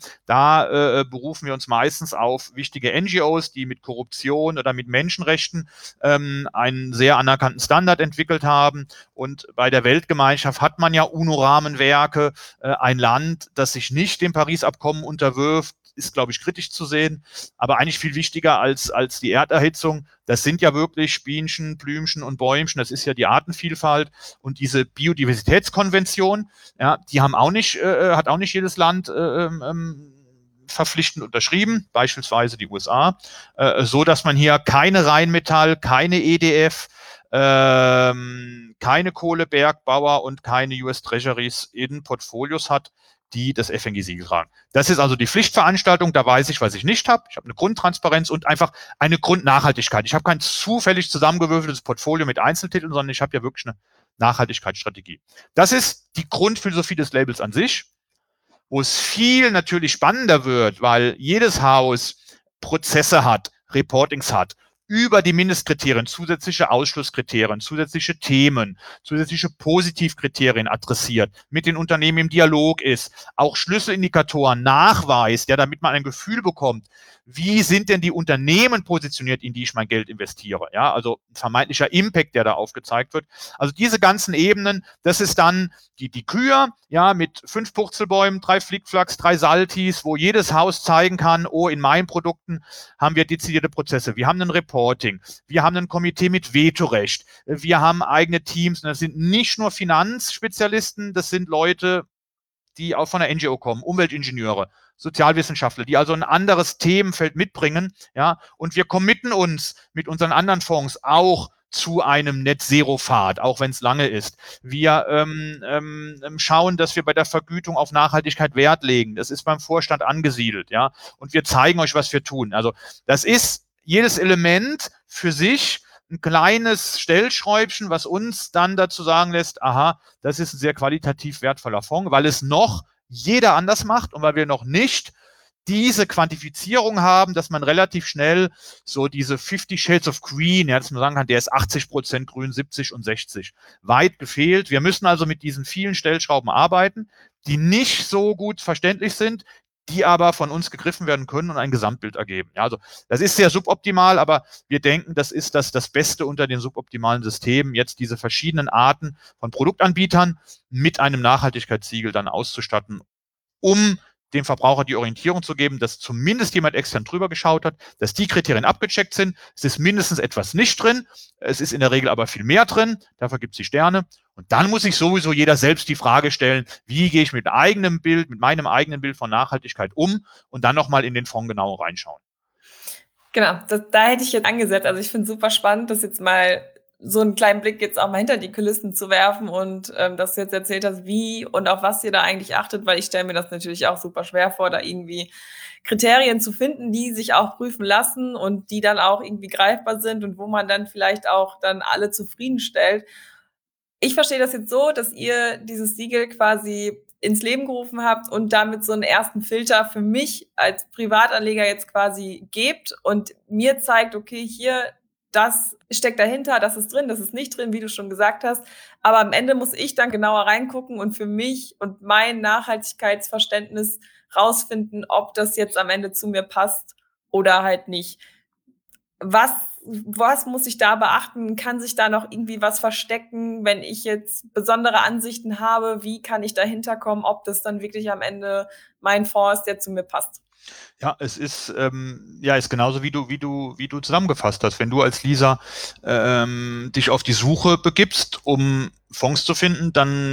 Da äh, berufen wir uns meistens auf wichtige N G Os, die mit Korruption oder mit Menschenrechten ähm, einen sehr anerkannten Standard entwickelt haben. Und bei der Weltgemeinschaft hat man ja UNO-Rahmenwerke. Äh, ein Land, das sich nicht dem Paris-Abkommen unterwirft, ist, glaube ich, kritisch zu sehen. Aber eigentlich viel wichtiger als, als die Erderhitzung, das sind ja wirklich Bienchen, Blümchen und Bäumchen, das ist ja die Artenvielfalt. Und diese Biodiversitätskonvention, ja, die haben auch nicht, äh, hat auch nicht jedes Land äh, ähm, verpflichtend unterschrieben, beispielsweise die U S A, äh, so dass man hier keine Rheinmetall, keine E D F, ähm, keine Kohlebergbauer und keine U S Treasuries in Portfolios hat, die das F N G-Siegel tragen. Das ist also die Pflichtveranstaltung, da weiß ich, was ich nicht habe. Ich habe eine Grundtransparenz und einfach eine Grundnachhaltigkeit. Ich habe kein zufällig zusammengewürfeltes Portfolio mit Einzeltiteln, sondern ich habe ja wirklich eine Nachhaltigkeitsstrategie. Das ist die Grundphilosophie des Labels an sich, wo es viel natürlich spannender wird, weil jedes Haus Prozesse hat, Reportings hat, über die Mindestkriterien zusätzliche Ausschlusskriterien, zusätzliche Themen, zusätzliche Positivkriterien adressiert, mit den Unternehmen im Dialog ist, auch Schlüsselindikatoren nachweist, ja, damit man ein Gefühl bekommt, wie sind denn die Unternehmen positioniert, in die ich mein Geld investiere, ja, also vermeintlicher Impact, der da aufgezeigt wird. Also diese ganzen Ebenen, das ist dann die, die Kür, ja, mit fünf Purzelbäumen, drei Flickflacks, drei Saltis, wo jedes Haus zeigen kann, oh, in meinen Produkten haben wir dezidierte Prozesse, wir haben ein Reporting, wir haben ein Komitee mit Vetorecht, wir haben eigene Teams, und das sind nicht nur Finanzspezialisten, das sind Leute, die auch von der N G O kommen, Umweltingenieure, Sozialwissenschaftler, die also ein anderes Themenfeld mitbringen, ja, und wir committen uns mit unseren anderen Fonds auch zu einem Net-Zero-Pfad, auch wenn es lange ist. Wir ähm, ähm, schauen, dass wir bei der Vergütung auf Nachhaltigkeit Wert legen. Das ist beim Vorstand angesiedelt, ja, und wir zeigen euch, was wir tun. Also das ist jedes Element für sich ein kleines Stellschräubchen, was uns dann dazu sagen lässt, aha, das ist ein sehr qualitativ wertvoller Fonds, weil es noch jeder anders macht und weil wir noch nicht diese Quantifizierung haben, dass man relativ schnell so diese fifty Shades of Green, ja, dass man sagen kann, der ist achtzig Prozent grün, siebzig und sechzig. Weit gefehlt. Wir müssen also mit diesen vielen Stellschrauben arbeiten, die nicht so gut verständlich sind, die aber von uns gegriffen werden können und ein Gesamtbild ergeben. Ja, also das ist sehr suboptimal, aber wir denken, das ist das, das Beste unter den suboptimalen Systemen, jetzt diese verschiedenen Arten von Produktanbietern mit einem Nachhaltigkeitssiegel dann auszustatten, um dem Verbraucher die Orientierung zu geben, dass zumindest jemand extern drüber geschaut hat, dass die Kriterien abgecheckt sind. Es ist mindestens etwas nicht drin, es ist in der Regel aber viel mehr drin, dafür gibt es die Sterne. Und dann muss sich sowieso jeder selbst die Frage stellen, wie gehe ich mit eigenem Bild, mit meinem eigenen Bild von Nachhaltigkeit um und dann nochmal in den Fonds genau reinschauen. Genau, das, da hätte ich jetzt angesetzt. Also ich finde es super spannend, das jetzt mal so einen kleinen Blick jetzt auch mal hinter die Kulissen zu werfen und ähm, dass du jetzt erzählt hast, wie und auf was ihr da eigentlich achtet, weil ich stelle mir das natürlich auch super schwer vor, da irgendwie Kriterien zu finden, die sich auch prüfen lassen und die dann auch irgendwie greifbar sind und wo man dann vielleicht auch dann alle zufriedenstellt. Ich verstehe das jetzt so, dass ihr dieses Siegel quasi ins Leben gerufen habt und damit so einen ersten Filter für mich als Privatanleger jetzt quasi gebt und mir zeigt, okay, hier, das steckt dahinter, das ist drin, das ist nicht drin, wie du schon gesagt hast. Aber am Ende muss ich dann genauer reingucken und für mich und mein Nachhaltigkeitsverständnis rausfinden, ob das jetzt am Ende zu mir passt oder halt nicht. Was, was muss ich da beachten? Kann sich da noch irgendwie was verstecken, wenn ich jetzt besondere Ansichten habe? Wie kann ich dahinter kommen, ob das dann wirklich am Ende mein Fonds ist, der zu mir passt? Ja, es ist ähm, ja ist genauso wie du wie du wie du zusammengefasst hast. Wenn du als Lisa ähm, dich auf die Suche begibst, um Fonds zu finden,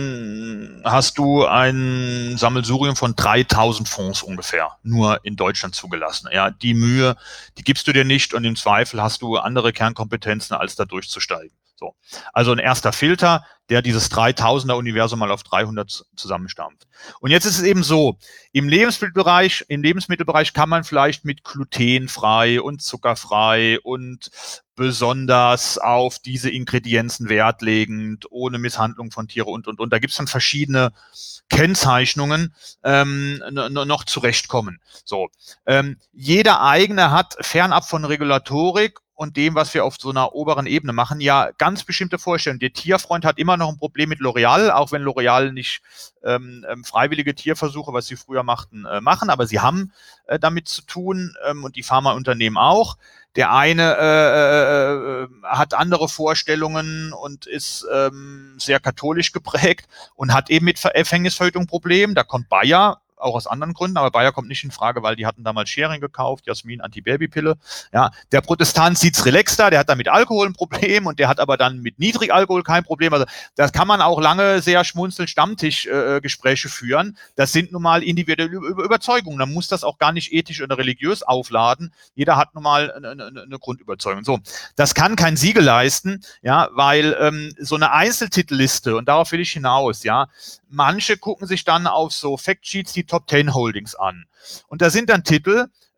dann hast du ein Sammelsurium von dreitausend Fonds ungefähr nur in Deutschland zugelassen. Ja, die Mühe, die gibst du dir nicht und im Zweifel hast du andere Kernkompetenzen, als da durchzusteigen. So, also ein erster Filter, der dieses dreitausender-Universum mal auf dreihundert zusammenstampft. Und jetzt ist es eben so, im Lebensmittelbereich, im Lebensmittelbereich kann man vielleicht mit glutenfrei und zuckerfrei und besonders auf diese Ingredienzen Wert legend, ohne Misshandlung von Tieren und, und, und. Da gibt es dann verschiedene Kennzeichnungen ähm, noch zurechtkommen. So, ähm, jeder eigene hat fernab von Regulatorik und dem, was wir auf so einer oberen Ebene machen, ja ganz bestimmte Vorstellungen. Der Tierfreund hat immer noch ein Problem mit L'Oreal, auch wenn L'Oreal nicht ähm, freiwillige Tierversuche, was sie früher machten, äh, machen, aber sie haben äh, damit zu tun ähm, und die Pharmaunternehmen auch. Der eine äh, äh, hat andere Vorstellungen und ist ähm, sehr katholisch geprägt und hat eben mit Empfängnisverhütung Problem. Da kommt Bayer, auch aus anderen Gründen, aber Bayer kommt nicht in Frage, weil die hatten damals Sharing gekauft, Jasmin Antibabypille. Ja, der Protestant sieht's relaxter, der hat dann mit Alkohol ein Problem und der hat aber dann mit Niedrigalkohol kein Problem. Also das kann man auch lange sehr schmunzelnd Stammtischgespräche äh, führen. Das sind nun mal individuelle Überzeugungen. Man muss das auch gar nicht ethisch oder religiös aufladen. Jeder hat nun mal eine, eine, eine Grundüberzeugung. So, das kann kein Siegel leisten, ja, weil ähm, so eine Einzeltitelliste, und darauf will ich hinaus, ja, manche gucken sich dann auf so Factsheets die Top Ten Holdings an. Und da sind dann Titel,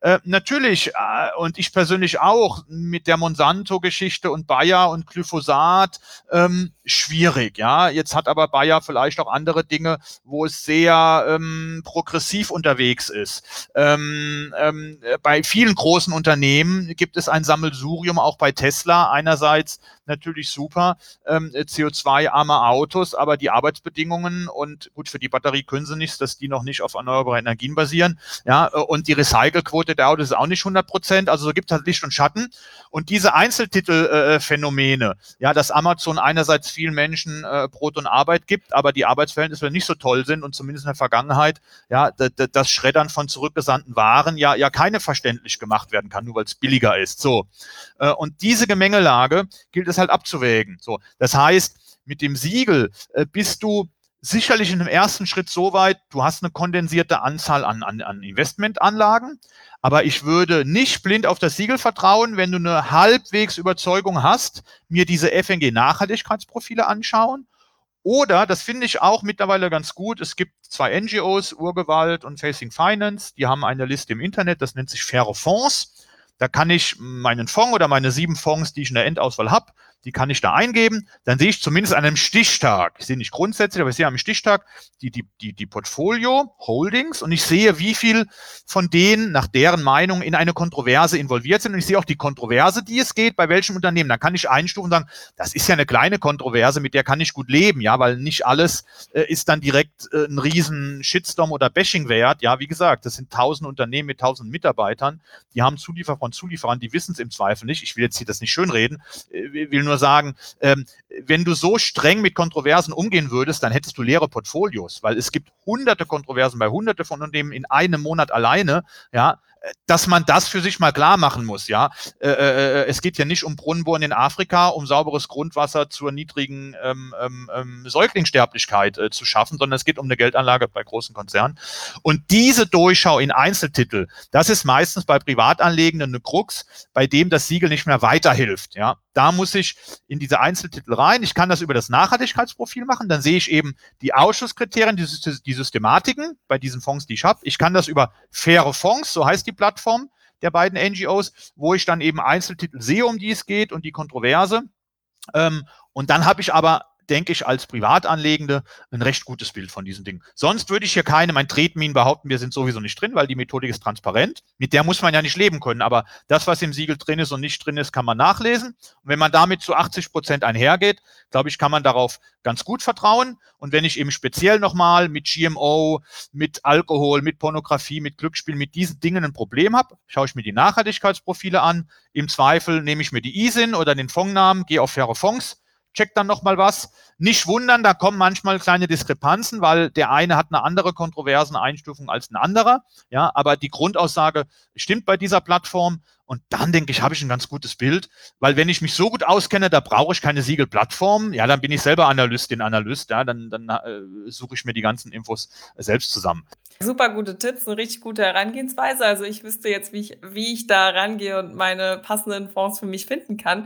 Äh, natürlich, äh, und ich persönlich auch, mit der Monsanto-Geschichte und Bayer und Glyphosat, ähm, schwierig, ja. Jetzt hat aber Bayer vielleicht auch andere Dinge, wo es sehr ähm, progressiv unterwegs ist. Ähm, ähm, bei vielen großen Unternehmen gibt es ein Sammelsurium, auch bei Tesla. Einerseits natürlich super, ähm, C O zwei arme Autos, aber die Arbeitsbedingungen und gut, für die Batterie können sie nichts, dass die noch nicht auf erneuerbare Energien basieren, ja, und die Recycelquote der Autos ist auch nicht hundert Prozent, also so gibt es halt Licht und Schatten. Und diese Einzeltitelphänomene, äh, ja, dass Amazon einerseits vielen Menschen äh, Brot und Arbeit gibt, aber die Arbeitsverhältnisse nicht so toll sind und zumindest in der Vergangenheit, ja, d- d- das Schreddern von zurückgesandten Waren ja, ja keine verständlich gemacht werden kann, nur weil es billiger ist. So. Äh, und diese Gemengelage gilt es halt abzuwägen. So. Das heißt, mit dem Siegel äh, bist du sicherlich in dem ersten Schritt so weit, du hast eine kondensierte Anzahl an, an, an Investmentanlagen, aber ich würde nicht blind auf das Siegel vertrauen, wenn du eine halbwegs Überzeugung hast, mir diese F N G-Nachhaltigkeitsprofile anschauen. Oder, das finde ich auch mittlerweile ganz gut, es gibt zwei N G Os, Urgewalt und Facing Finance, die haben eine Liste im Internet, das nennt sich Faire Fonds. Da kann ich meinen Fonds oder meine sieben Fonds, die ich in der Endauswahl habe, die kann ich da eingeben. Dann sehe ich zumindest an einem Stichtag, ich sehe nicht grundsätzlich, aber ich sehe am Stichtag die, die, die, die Portfolio-Holdings und ich sehe, wie viel von denen nach deren Meinung in eine Kontroverse involviert sind. Und ich sehe auch die Kontroverse, die es geht, bei welchem Unternehmen. Dann kann ich einstufen und sagen, das ist ja eine kleine Kontroverse, mit der kann ich gut leben, ja, weil nicht alles äh, ist dann direkt äh, ein riesen Shitstorm oder Bashing wert. Ja, wie gesagt, das sind tausend Unternehmen mit tausend Mitarbeitern, die haben Zulieferer von Zulieferern, die wissen es im Zweifel nicht. Ich will jetzt hier das nicht schönreden, äh, will nur sagen, ähm, wenn du so streng mit Kontroversen umgehen würdest, dann hättest du leere Portfolios, weil es gibt hunderte Kontroversen bei hunderte von Unternehmen in einem Monat alleine, ja, dass man das für sich mal klar machen muss, ja. Äh, äh, es geht ja nicht um Brunnenbohren in Afrika, um sauberes Grundwasser zur niedrigen ähm, ähm, Säuglingssterblichkeit äh, zu schaffen, sondern es geht um eine Geldanlage bei großen Konzernen. Und diese Durchschau in Einzeltitel, das ist meistens bei Privatanlegenden eine Krux, bei dem das Siegel nicht mehr weiterhilft, ja. Da muss ich in diese Einzeltitel rein. Ich kann das über das Nachhaltigkeitsprofil machen. Dann sehe ich eben die Ausschusskriterien, die, die Systematiken bei diesen Fonds, die ich habe. Ich kann das über faire Fonds, so heißt die Plattform der beiden N G Os, wo ich dann eben Einzeltitel sehe, um die es geht und die Kontroverse. Ähm, und dann habe ich aber, denke ich, als Privatanlegende ein recht gutes Bild von diesen Dingen. Sonst würde ich hier keine, mein Tretmin behaupten, wir sind sowieso nicht drin, weil die Methodik ist transparent. Mit der muss man ja nicht leben können, aber das, was im Siegel drin ist und nicht drin ist, kann man nachlesen. Und wenn man damit zu achtzig Prozent einhergeht, glaube ich, kann man darauf ganz gut vertrauen. Und wenn ich eben speziell nochmal mit G M O, mit Alkohol, mit Pornografie, mit Glücksspiel, mit diesen Dingen ein Problem habe, schaue ich mir die Nachhaltigkeitsprofile an. Im Zweifel nehme ich mir die I S I N oder den Fondsnamen, gehe auf faire Fonds, check dann nochmal was. Nicht wundern, da kommen manchmal kleine Diskrepanzen, weil der eine hat eine andere kontroversen Einstufung als ein anderer. Ja, aber die Grundaussage stimmt bei dieser Plattform. Und dann, denke ich, habe ich ein ganz gutes Bild, weil wenn ich mich so gut auskenne, da brauche ich keine Siegelplattform. Ja, dann bin ich selber Analystin, Analyst. Ja, dann, dann äh, suche ich mir die ganzen Infos selbst zusammen. Super gute Tipps, eine richtig gute Herangehensweise. Also ich wüsste jetzt, wie ich, wie ich da rangehe und meine passenden Fonds für mich finden kann.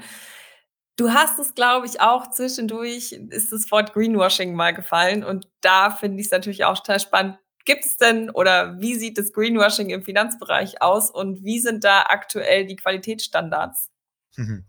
Du hast es, glaube ich, auch zwischendurch, ist das Wort Greenwashing mal gefallen. Und da finde ich es natürlich auch total spannend. Gibt es denn oder wie sieht das Greenwashing im Finanzbereich aus und wie sind da aktuell die Qualitätsstandards? Mhm.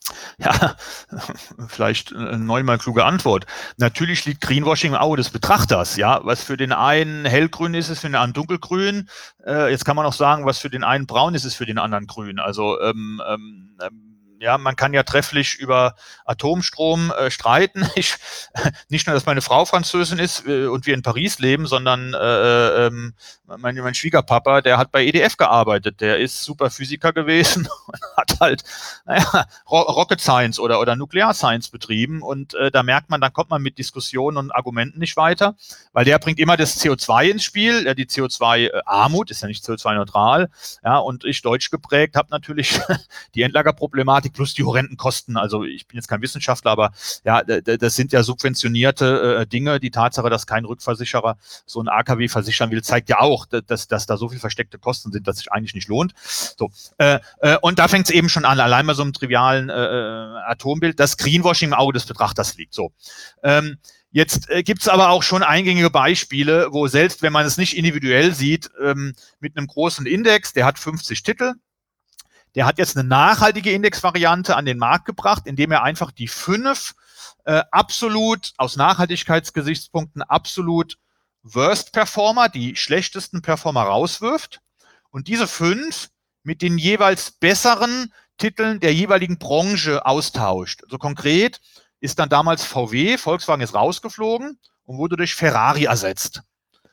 Ja, vielleicht eine neunmal kluge Antwort. Natürlich liegt Greenwashing im Auge des Betrachters. Ja, was für den einen hellgrün ist, ist für den anderen dunkelgrün. Äh, jetzt kann man auch sagen, was für den einen braun ist, ist für den anderen grün. Also ähm, ähm, ja, man kann ja trefflich über Atomstrom äh, streiten. Ich, nicht nur, dass meine Frau Französin ist äh, und wir in Paris leben, sondern äh, ähm, mein, mein Schwiegerpapa, der hat bei E D F gearbeitet. Der ist super Physiker gewesen und hat halt naja, Rocket Science oder, oder Nuklear Science betrieben. Und äh, da merkt man, dann kommt man mit Diskussionen und Argumenten nicht weiter, weil der bringt immer das C O zwei ins Spiel. Ja, die C O zwei Armut ist ja nicht C O zwei neutral. Ja, und ich deutsch geprägt habe natürlich die Endlagerproblematik plus die horrenden Kosten. Also ich bin jetzt kein Wissenschaftler, aber ja, das sind ja subventionierte äh, Dinge. Die Tatsache, dass kein Rückversicherer so ein A K W versichern will, zeigt ja auch, dass, dass da so viel versteckte Kosten sind, dass sich eigentlich nicht lohnt. So, äh, äh, und da fängt es eben schon an, allein bei so einem trivialen äh, Atombild, dass Greenwashing im Auge des Betrachters liegt. So. Ähm, Jetzt äh, gibt es aber auch schon eingängige Beispiele, wo selbst wenn man es nicht individuell sieht, ähm, mit einem großen Index, der hat fünfzig Titel, der hat jetzt eine nachhaltige Indexvariante an den Markt gebracht, indem er einfach die fünf äh, absolut aus Nachhaltigkeitsgesichtspunkten absolut Worst Performer, die schlechtesten Performer rauswirft und diese fünf mit den jeweils besseren Titeln der jeweiligen Branche austauscht. Also konkret ist dann damals V W, Volkswagen ist rausgeflogen und wurde durch Ferrari ersetzt.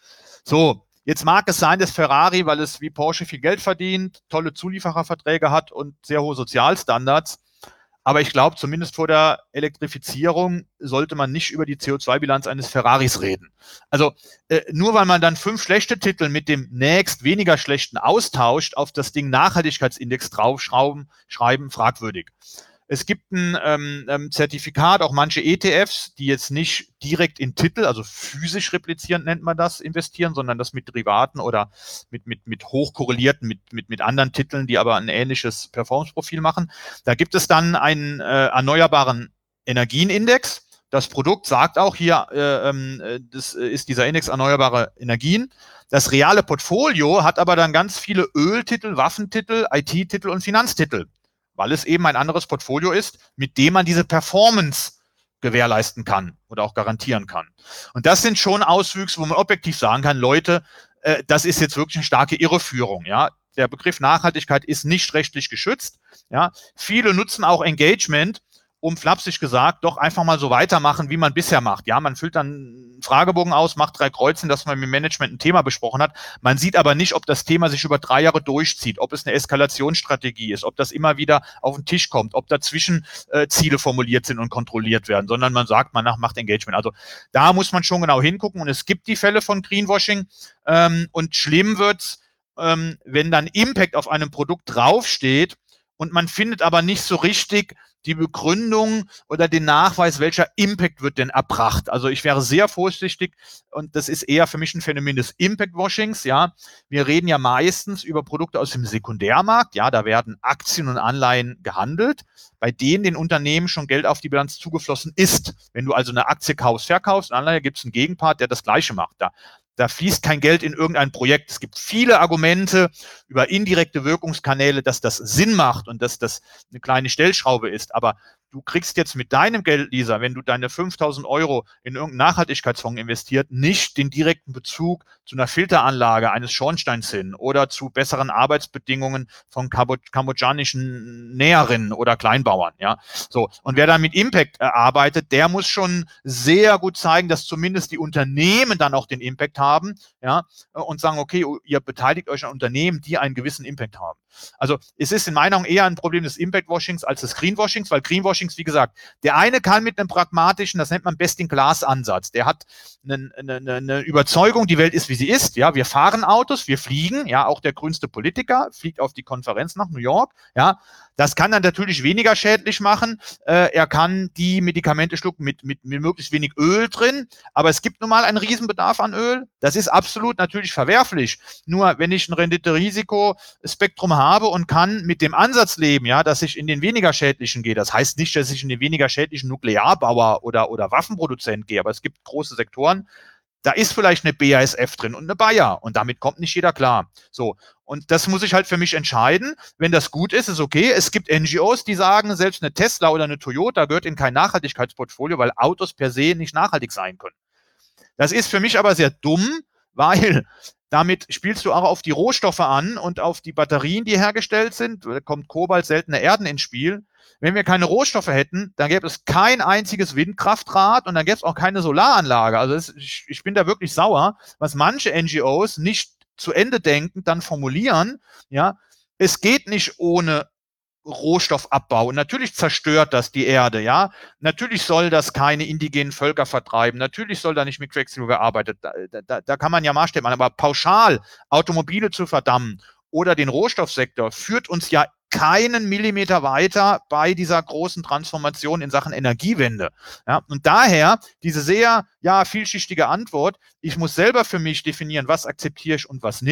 So, jetzt mag es sein, dass Ferrari, weil es wie Porsche viel Geld verdient, tolle Zuliefererverträge hat und sehr hohe Sozialstandards, aber ich glaube, zumindest vor der Elektrifizierung sollte man nicht über die C O zwei Bilanz eines Ferraris reden. Also äh, nur weil man dann fünf schlechte Titel mit dem nächst weniger schlechten austauscht, auf das Ding Nachhaltigkeitsindex draufschrauben, schreiben, fragwürdig. Es gibt ein ähm, Zertifikat, auch manche E T Fs, die jetzt nicht direkt in Titel, also physisch replizierend nennt man das, investieren, sondern das mit Derivaten oder mit, mit, mit hochkorrelierten, mit, mit, mit anderen Titeln, die aber ein ähnliches Performance-Profil machen. Da gibt es dann einen äh, erneuerbaren Energienindex. Das Produkt sagt auch hier, äh, äh, das ist dieser Index erneuerbare Energien. Das reale Portfolio hat aber dann ganz viele Öltitel, Waffentitel, I T-Titel und Finanztitel, weil es eben ein anderes Portfolio ist, mit dem man diese Performance gewährleisten kann oder auch garantieren kann. Und das sind schon Auswüchse, wo man objektiv sagen kann, Leute, äh, das ist jetzt wirklich eine starke Irreführung. Ja? Der Begriff Nachhaltigkeit ist nicht rechtlich geschützt. Ja? Viele nutzen auch Engagement, um flapsig gesagt, doch einfach mal so weitermachen, wie man bisher macht. Ja, man füllt dann einen Fragebogen aus, macht drei Kreuzen, dass man mit dem Management ein Thema besprochen hat. Man sieht aber nicht, ob das Thema sich über drei Jahre durchzieht, ob es eine Eskalationsstrategie ist, ob das immer wieder auf den Tisch kommt, ob dazwischen äh, Ziele formuliert sind und kontrolliert werden, sondern man sagt, man macht Engagement. Also da muss man schon genau hingucken und es gibt die Fälle von Greenwashing ähm, und schlimm wird's, ähm, wenn dann Impact auf einem Produkt draufsteht und man findet aber nicht so richtig die Begründung oder den Nachweis, welcher Impact wird denn erbracht. Also ich wäre sehr vorsichtig und das ist eher für mich ein Phänomen des Impact-Washings. Ja, wir reden ja meistens über Produkte aus dem Sekundärmarkt. Ja, da werden Aktien und Anleihen gehandelt, bei denen den Unternehmen schon Geld auf die Bilanz zugeflossen ist. Wenn du also eine Aktie kaufst, verkaufst, eine Anleihe, gibt es einen Gegenpart, der das Gleiche macht. Da Da fließt kein Geld in irgendein Projekt. Es gibt viele Argumente über indirekte Wirkungskanäle, dass das Sinn macht und dass das eine kleine Stellschraube ist. Aber du kriegst jetzt mit deinem Geld, Lisa, wenn du deine fünftausend Euro in irgendeinen Nachhaltigkeitsfonds investiert, nicht den direkten Bezug zu einer Filteranlage eines Schornsteins hin oder zu besseren Arbeitsbedingungen von kambodschanischen Näherinnen oder Kleinbauern. Ja, so. Und wer dann mit Impact arbeitet, der muss schon sehr gut zeigen, dass zumindest die Unternehmen dann auch den Impact haben, ja, und sagen, okay, ihr beteiligt euch an Unternehmen, die einen gewissen Impact haben. Also es ist in meiner Meinung eher ein Problem des Impact-Washings als des Greenwashings, weil Greenwashings, wie gesagt, der eine kann mit einem pragmatischen, das nennt man Best-in-Class-Ansatz, der hat eine, eine, eine Überzeugung, die Welt ist, wie sie ist, ja, wir fahren Autos, wir fliegen, ja, auch der grünste Politiker fliegt auf die Konferenz nach New York, ja, das kann er natürlich weniger schädlich machen, äh, er kann die Medikamente schlucken mit, mit, mit möglichst wenig Öl drin, aber es gibt nun mal einen Riesenbedarf an Öl, das ist absolut natürlich verwerflich, nur wenn ich ein Rendite-Risiko-Spektrum habe und kann mit dem Ansatz leben, ja, dass ich in den weniger schädlichen gehe. Das heißt nicht, dass ich in den weniger schädlichen Nuklearbauer oder, oder Waffenproduzent gehe, aber es gibt große Sektoren, da ist vielleicht eine B A S F drin und eine Bayer und damit kommt nicht jeder klar. So. Und das muss ich halt für mich entscheiden. Wenn das gut ist, ist okay. Es gibt N G Os, die sagen, selbst eine Tesla oder eine Toyota gehört in kein Nachhaltigkeitsportfolio, weil Autos per se nicht nachhaltig sein können. Das ist für mich aber sehr dumm, weil damit spielst du auch auf die Rohstoffe an und auf die Batterien, die hergestellt sind. Da kommt Kobalt, seltene Erden ins Spiel. Wenn wir keine Rohstoffe hätten, dann gäbe es kein einziges Windkraftrad und dann gäbe es auch keine Solaranlage. Also das, ich, ich bin da wirklich sauer, was manche N G Os nicht zu Ende denkend dann formulieren. Ja, es geht nicht ohne Rohstoffabbau. Und natürlich zerstört das die Erde, ja. Natürlich soll das keine indigenen Völker vertreiben. Natürlich soll da nicht mit Quecksilber gearbeitet. Da, da, da kann man ja Maßstäbe machen. Aber pauschal Automobile zu verdammen oder den Rohstoffsektor führt uns ja keinen Millimeter weiter bei dieser großen Transformation in Sachen Energiewende. Ja, und daher diese sehr ja, vielschichtige Antwort, ich muss selber für mich definieren, was akzeptiere ich und was nicht.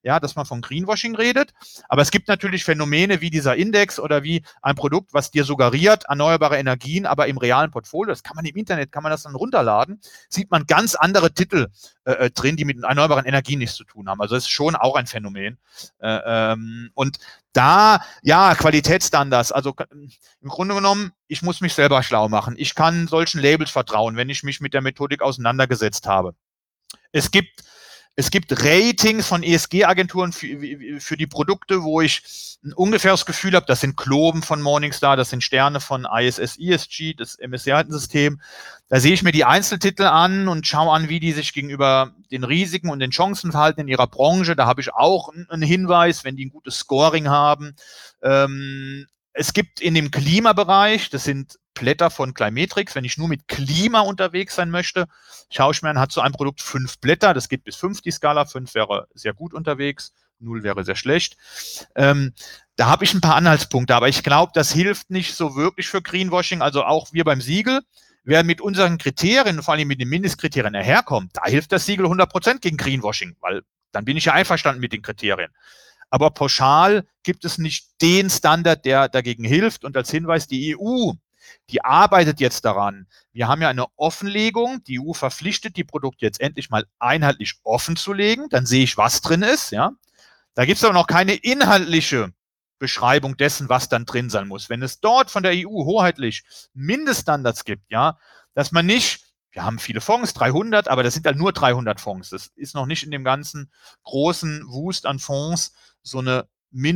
ja, dass man von Greenwashing redet. Aber es gibt natürlich Phänomene wie dieser Index oder wie ein Produkt, was dir suggeriert, erneuerbare Energien, aber im realen Portfolio, das kann man im Internet, kann man das dann runterladen, sieht man ganz andere Titel äh, drin, die mit erneuerbaren Energien nichts zu tun haben. Also das ist schon auch ein Phänomen. Äh, ähm, und da, ja, Qualitätsstandards, also im Grunde genommen, ich muss mich selber schlau machen. Ich kann solchen Labels vertrauen, wenn ich mich mit der Methodik auseinandergesetzt habe. Es gibt, es gibt Ratings von E S G-Agenturen für, für die Produkte, wo ich ein ungefähres Gefühl habe, das sind Globen von Morningstar, das sind Sterne von I S S E S G, das M S C I-System. Da sehe ich mir die Einzeltitel an und schaue an, wie die sich gegenüber den Risiken und den Chancen verhalten in ihrer Branche. Da habe ich auch einen Hinweis, wenn die ein gutes Scoring haben. Ähm, es gibt in dem Klimabereich, das sind Blätter von Climetrix, wenn ich nur mit Klima unterwegs sein möchte, schaue ich mir an, hat so ein Produkt fünf Blätter, das geht bis fünf die Skala, fünf wäre sehr gut unterwegs, null wäre sehr schlecht. Ähm, da habe ich ein paar Anhaltspunkte, aber ich glaube, das hilft nicht so wirklich für Greenwashing, also auch wir beim Siegel, wer mit unseren Kriterien, vor allem mit den Mindestkriterien daherkommt, da hilft das Siegel hundert Prozent gegen Greenwashing, weil dann bin ich ja einverstanden mit den Kriterien. Aber pauschal gibt es nicht den Standard, der dagegen hilft. Und als Hinweis, die E U, die arbeitet jetzt daran. Wir haben ja eine Offenlegung. Die E U verpflichtet die Produkte jetzt endlich mal einheitlich offen zu legen. Dann sehe ich, was drin ist. Ja. Da gibt es aber noch keine inhaltliche Beschreibung dessen, was dann drin sein muss. Wenn es dort von der E U hoheitlich Mindeststandards gibt, ja, dass man nicht, wir haben viele Fonds, dreihundert, aber das sind halt nur dreihundert Fonds. Das ist noch nicht in dem ganzen großen Wust an Fonds so eine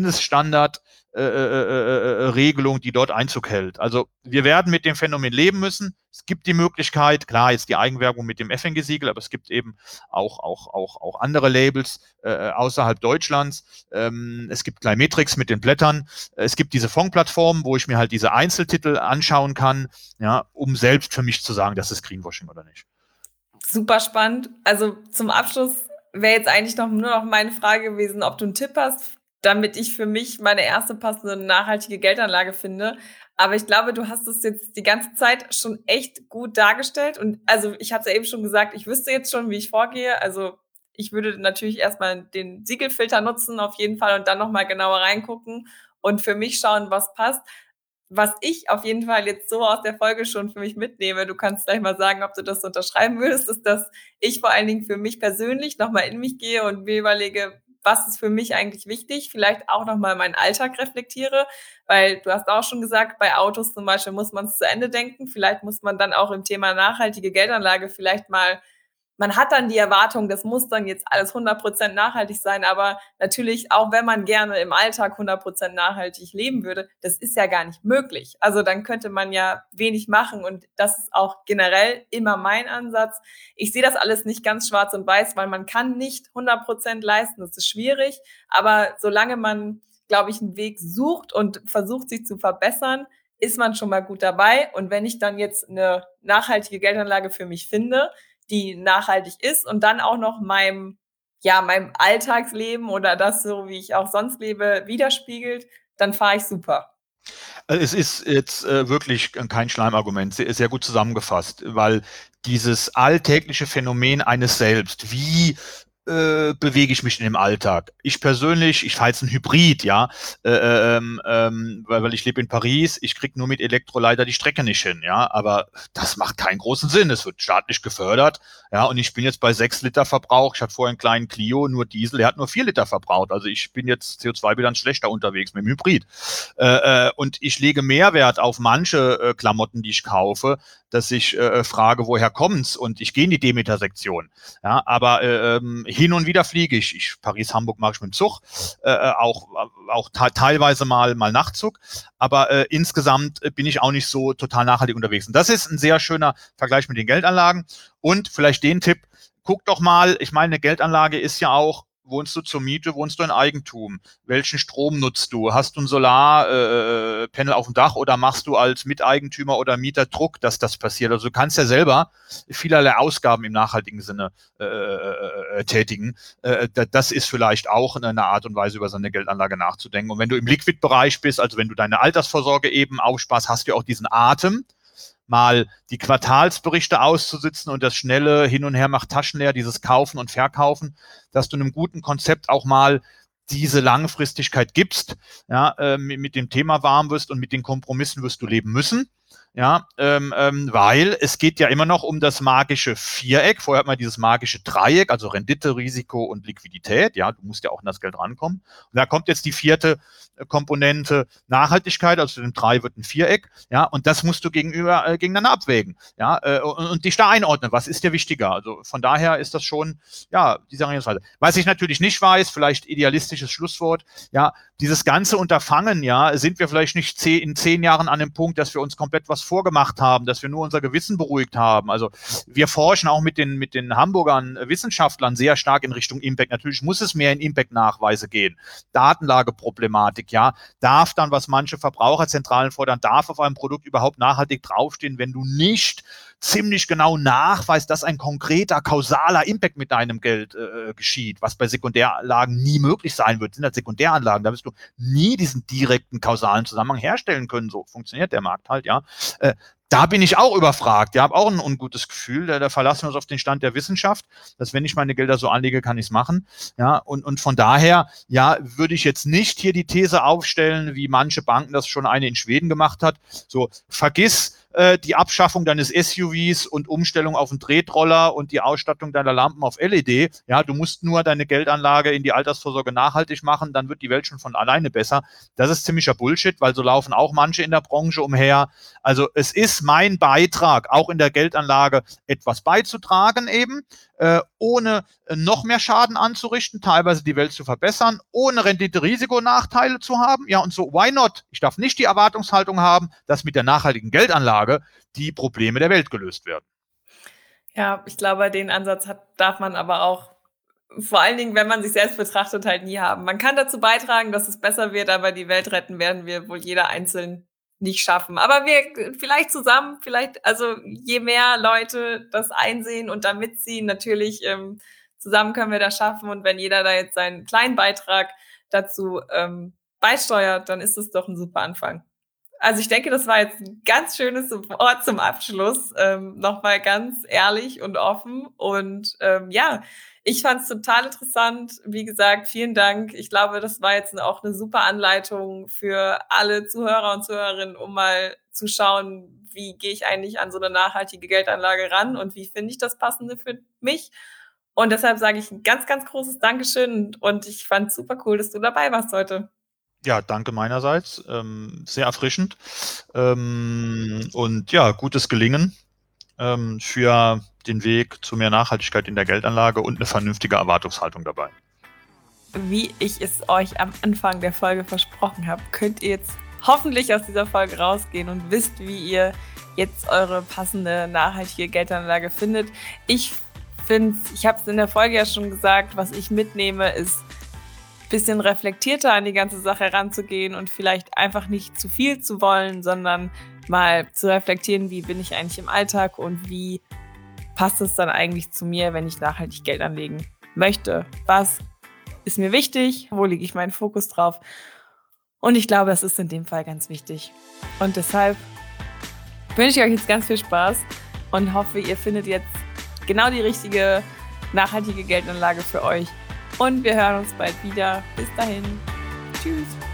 Mindeststandard-Regelung, äh, äh, die dort Einzug hält. Also wir werden mit dem Phänomen leben müssen. Es gibt die Möglichkeit, klar, jetzt die Eigenwerbung mit dem F N G-Siegel, aber es gibt eben auch, auch, auch, auch andere Labels äh, außerhalb Deutschlands. Ähm, es gibt Climetrix mit den Blättern. Es gibt diese Fondsplattformen, wo ich mir halt diese Einzeltitel anschauen kann, ja, um selbst für mich zu sagen, das ist Greenwashing oder nicht. Super spannend. Also zum Abschluss wäre jetzt eigentlich noch nur noch meine Frage gewesen, ob du einen Tipp hast, damit ich für mich meine erste passende nachhaltige Geldanlage finde. Aber ich glaube, du hast es jetzt die ganze Zeit schon echt gut dargestellt. Und also ich habe es ja eben schon gesagt, ich wüsste jetzt schon, wie ich vorgehe. Also ich würde natürlich erstmal den Siegelfilter nutzen auf jeden Fall und dann nochmal genauer reingucken und für mich schauen, was passt. Was ich auf jeden Fall jetzt so aus der Folge schon für mich mitnehme, du kannst gleich mal sagen, ob du das unterschreiben würdest, ist, dass ich vor allen Dingen für mich persönlich nochmal in mich gehe und mir überlege, was ist für mich eigentlich wichtig, vielleicht auch nochmal meinen Alltag reflektiere, weil du hast auch schon gesagt, bei Autos zum Beispiel muss man es zu Ende denken, vielleicht muss man dann auch im Thema nachhaltige Geldanlage vielleicht mal, man hat dann die Erwartung, das muss dann jetzt alles hundert Prozent nachhaltig sein, aber natürlich, auch wenn man gerne im Alltag hundert Prozent nachhaltig leben würde, das ist ja gar nicht möglich. Also dann könnte man ja wenig machen und das ist auch generell immer mein Ansatz. Ich sehe das alles nicht ganz schwarz und weiß, weil man kann nicht hundert Prozent leisten, das ist schwierig, aber solange man, glaube ich, einen Weg sucht und versucht, sich zu verbessern, ist man schon mal gut dabei. Und wenn ich dann jetzt eine nachhaltige Geldanlage für mich finde, die nachhaltig ist und dann auch noch meinem, ja, meinem Alltagsleben oder das so, wie ich auch sonst lebe, widerspiegelt, dann fahre ich super. Es ist jetzt äh, wirklich kein Schleimargument, sehr, sehr gut zusammengefasst, weil dieses alltägliche Phänomen eines Selbst, wie äh, bewege ich mich in dem Alltag? Ich persönlich, ich fahre jetzt ein Hybrid, ja, äh, ähm, ähm, weil, weil ich lebe in Paris, ich kriege nur mit Elektroleiter die Strecke nicht hin, ja, aber das macht keinen großen Sinn, es wird staatlich gefördert, ja, und ich bin jetzt bei sechs Liter Verbrauch, ich hatte vorher einen kleinen Clio, nur Diesel, der hat nur vier Liter verbraucht, also ich bin jetzt C O zwei Bilanz schlechter unterwegs mit dem Hybrid. Äh, äh, und ich lege Mehrwert auf manche äh, Klamotten, die ich kaufe, dass ich äh, frage, woher kommt's? Und ich gehe in die Demeter-Sektion. Ja, aber äh, hin und wieder fliege ich. ich Paris-Hamburg mache ich mit dem Zug, äh, auch, auch te- teilweise mal, mal Nachtzug. Aber äh, insgesamt bin ich auch nicht so total nachhaltig unterwegs. Und das ist ein sehr schöner Vergleich mit den Geldanlagen. Und vielleicht den Tipp, guck doch mal, ich meine, eine Geldanlage ist ja auch, wohnst du zur Miete, wohnst du in Eigentum? Welchen Strom nutzt du? Hast du ein Solarpanel äh, auf dem Dach oder machst du als Miteigentümer oder Mieter Druck, dass das passiert? Also du kannst ja selber vielerlei Ausgaben im nachhaltigen Sinne äh, äh, tätigen. Äh, das ist vielleicht auch eine Art und Weise, über seine Geldanlage nachzudenken. Und wenn du im Liquid-Bereich bist, also wenn du deine Altersvorsorge eben aufsparst, hast du auch diesen Atem. mal die Quartalsberichte auszusitzen und das schnelle Hin und Her macht Taschen leer, dieses Kaufen und Verkaufen, dass du einem guten Konzept auch mal diese Langfristigkeit gibst, ja, äh, mit, mit dem Thema warm wirst und mit den Kompromissen wirst du leben müssen. Ja, ähm, ähm, weil es geht ja immer noch um das magische Viereck. Vorher hat man dieses magische Dreieck, also Rendite, Risiko und Liquidität. Ja, du musst ja auch an das Geld rankommen. Und da kommt jetzt die vierte Komponente Nachhaltigkeit, also zu dem Drei wird ein Viereck. Ja, und das musst du gegenüber äh, gegeneinander abwägen. Ja, äh, und, und dich da einordnen. Was ist dir wichtiger? Also von daher ist das schon, ja, diese Herangehensweise. Was ich natürlich nicht weiß, vielleicht idealistisches Schlusswort. Ja, dieses ganze Unterfangen, ja, sind wir vielleicht nicht zehn, in zehn Jahren an dem Punkt, dass wir uns komplett was vorgemacht haben, dass wir nur unser Gewissen beruhigt haben. Also wir forschen auch mit den, mit den Hamburgern äh, Wissenschaftlern sehr stark in Richtung Impact. Natürlich muss es mehr in Impact-Nachweise gehen. Datenlageproblematik, ja. Darf dann, was manche Verbraucherzentralen fordern, darf auf einem Produkt überhaupt nachhaltig draufstehen, wenn du nicht ziemlich genau nachweist, dass ein konkreter, kausaler Impact mit deinem Geld äh, geschieht, was bei Sekundäranlagen nie möglich sein wird. Das sind halt Sekundäranlagen, da wirst du nie diesen direkten, kausalen Zusammenhang herstellen können. So funktioniert der Markt halt, ja. Äh, Da bin ich auch überfragt. Ich habe auch ein ungutes Gefühl. Da, da verlassen wir uns auf den Stand der Wissenschaft, dass wenn ich meine Gelder so anlege, kann ich es machen. Ja, und, und von daher, ja, würde ich jetzt nicht hier die These aufstellen, wie manche Banken das schon eine in Schweden gemacht hat. So, vergiss äh, die Abschaffung deines S U Vs und Umstellung auf einen Tretroller und die Ausstattung deiner Lampen auf L E D. Ja, du musst nur deine Geldanlage in die Altersvorsorge nachhaltig machen, dann wird die Welt schon von alleine besser. Das ist ziemlicher Bullshit, weil so laufen auch manche in der Branche umher. Also es ist mein Beitrag, auch in der Geldanlage etwas beizutragen eben, äh, ohne äh, noch mehr Schaden anzurichten, teilweise die Welt zu verbessern, ohne Rendite-Risiko-Nachteile zu haben. Ja, und so, why not? Ich darf nicht die Erwartungshaltung haben, dass mit der nachhaltigen Geldanlage die Probleme der Welt gelöst werden. Ja, ich glaube, den Ansatz hat, darf man aber auch, vor allen Dingen, wenn man sich selbst betrachtet, halt nie haben. Man kann dazu beitragen, dass es besser wird, aber die Welt retten werden wir wohl jeder einzeln nicht schaffen. Aber wir vielleicht zusammen, vielleicht, also je mehr Leute das einsehen und da mitziehen, natürlich ähm, zusammen können wir das schaffen. Und wenn jeder da jetzt seinen kleinen Beitrag dazu ähm, beisteuert, dann ist es doch ein super Anfang. Also ich denke, das war jetzt ein ganz schönes Wort zum Abschluss. Ähm, Nochmal ganz ehrlich und offen. Und ähm, ja, ich fand es total interessant. Wie gesagt, vielen Dank. Ich glaube, das war jetzt auch eine super Anleitung für alle Zuhörer und Zuhörerinnen, um mal zu schauen, wie gehe ich eigentlich an so eine nachhaltige Geldanlage ran und wie finde ich das Passende für mich. Und deshalb sage ich ein ganz, ganz großes Dankeschön. Und ich fand es super cool, dass du dabei warst heute. Ja, danke meinerseits. Ähm, sehr erfrischend. Ähm, und ja, gutes Gelingen ähm, für den Weg zu mehr Nachhaltigkeit in der Geldanlage und eine vernünftige Erwartungshaltung dabei. Wie ich es euch am Anfang der Folge versprochen habe, könnt ihr jetzt hoffentlich aus dieser Folge rausgehen und wisst, wie ihr jetzt eure passende nachhaltige Geldanlage findet. Ich finde, ich habe es in der Folge ja schon gesagt, was ich mitnehme, ist bisschen reflektierter an die ganze Sache heranzugehen und vielleicht einfach nicht zu viel zu wollen, sondern mal zu reflektieren, wie bin ich eigentlich im Alltag und wie passt es dann eigentlich zu mir, wenn ich nachhaltig Geld anlegen möchte. Was ist mir wichtig? Wo lege ich meinen Fokus drauf? Und ich glaube, das ist in dem Fall ganz wichtig. Und deshalb wünsche ich euch jetzt ganz viel Spaß und hoffe, ihr findet jetzt genau die richtige nachhaltige Geldanlage für euch. Und wir hören uns bald wieder. Bis dahin. Tschüss.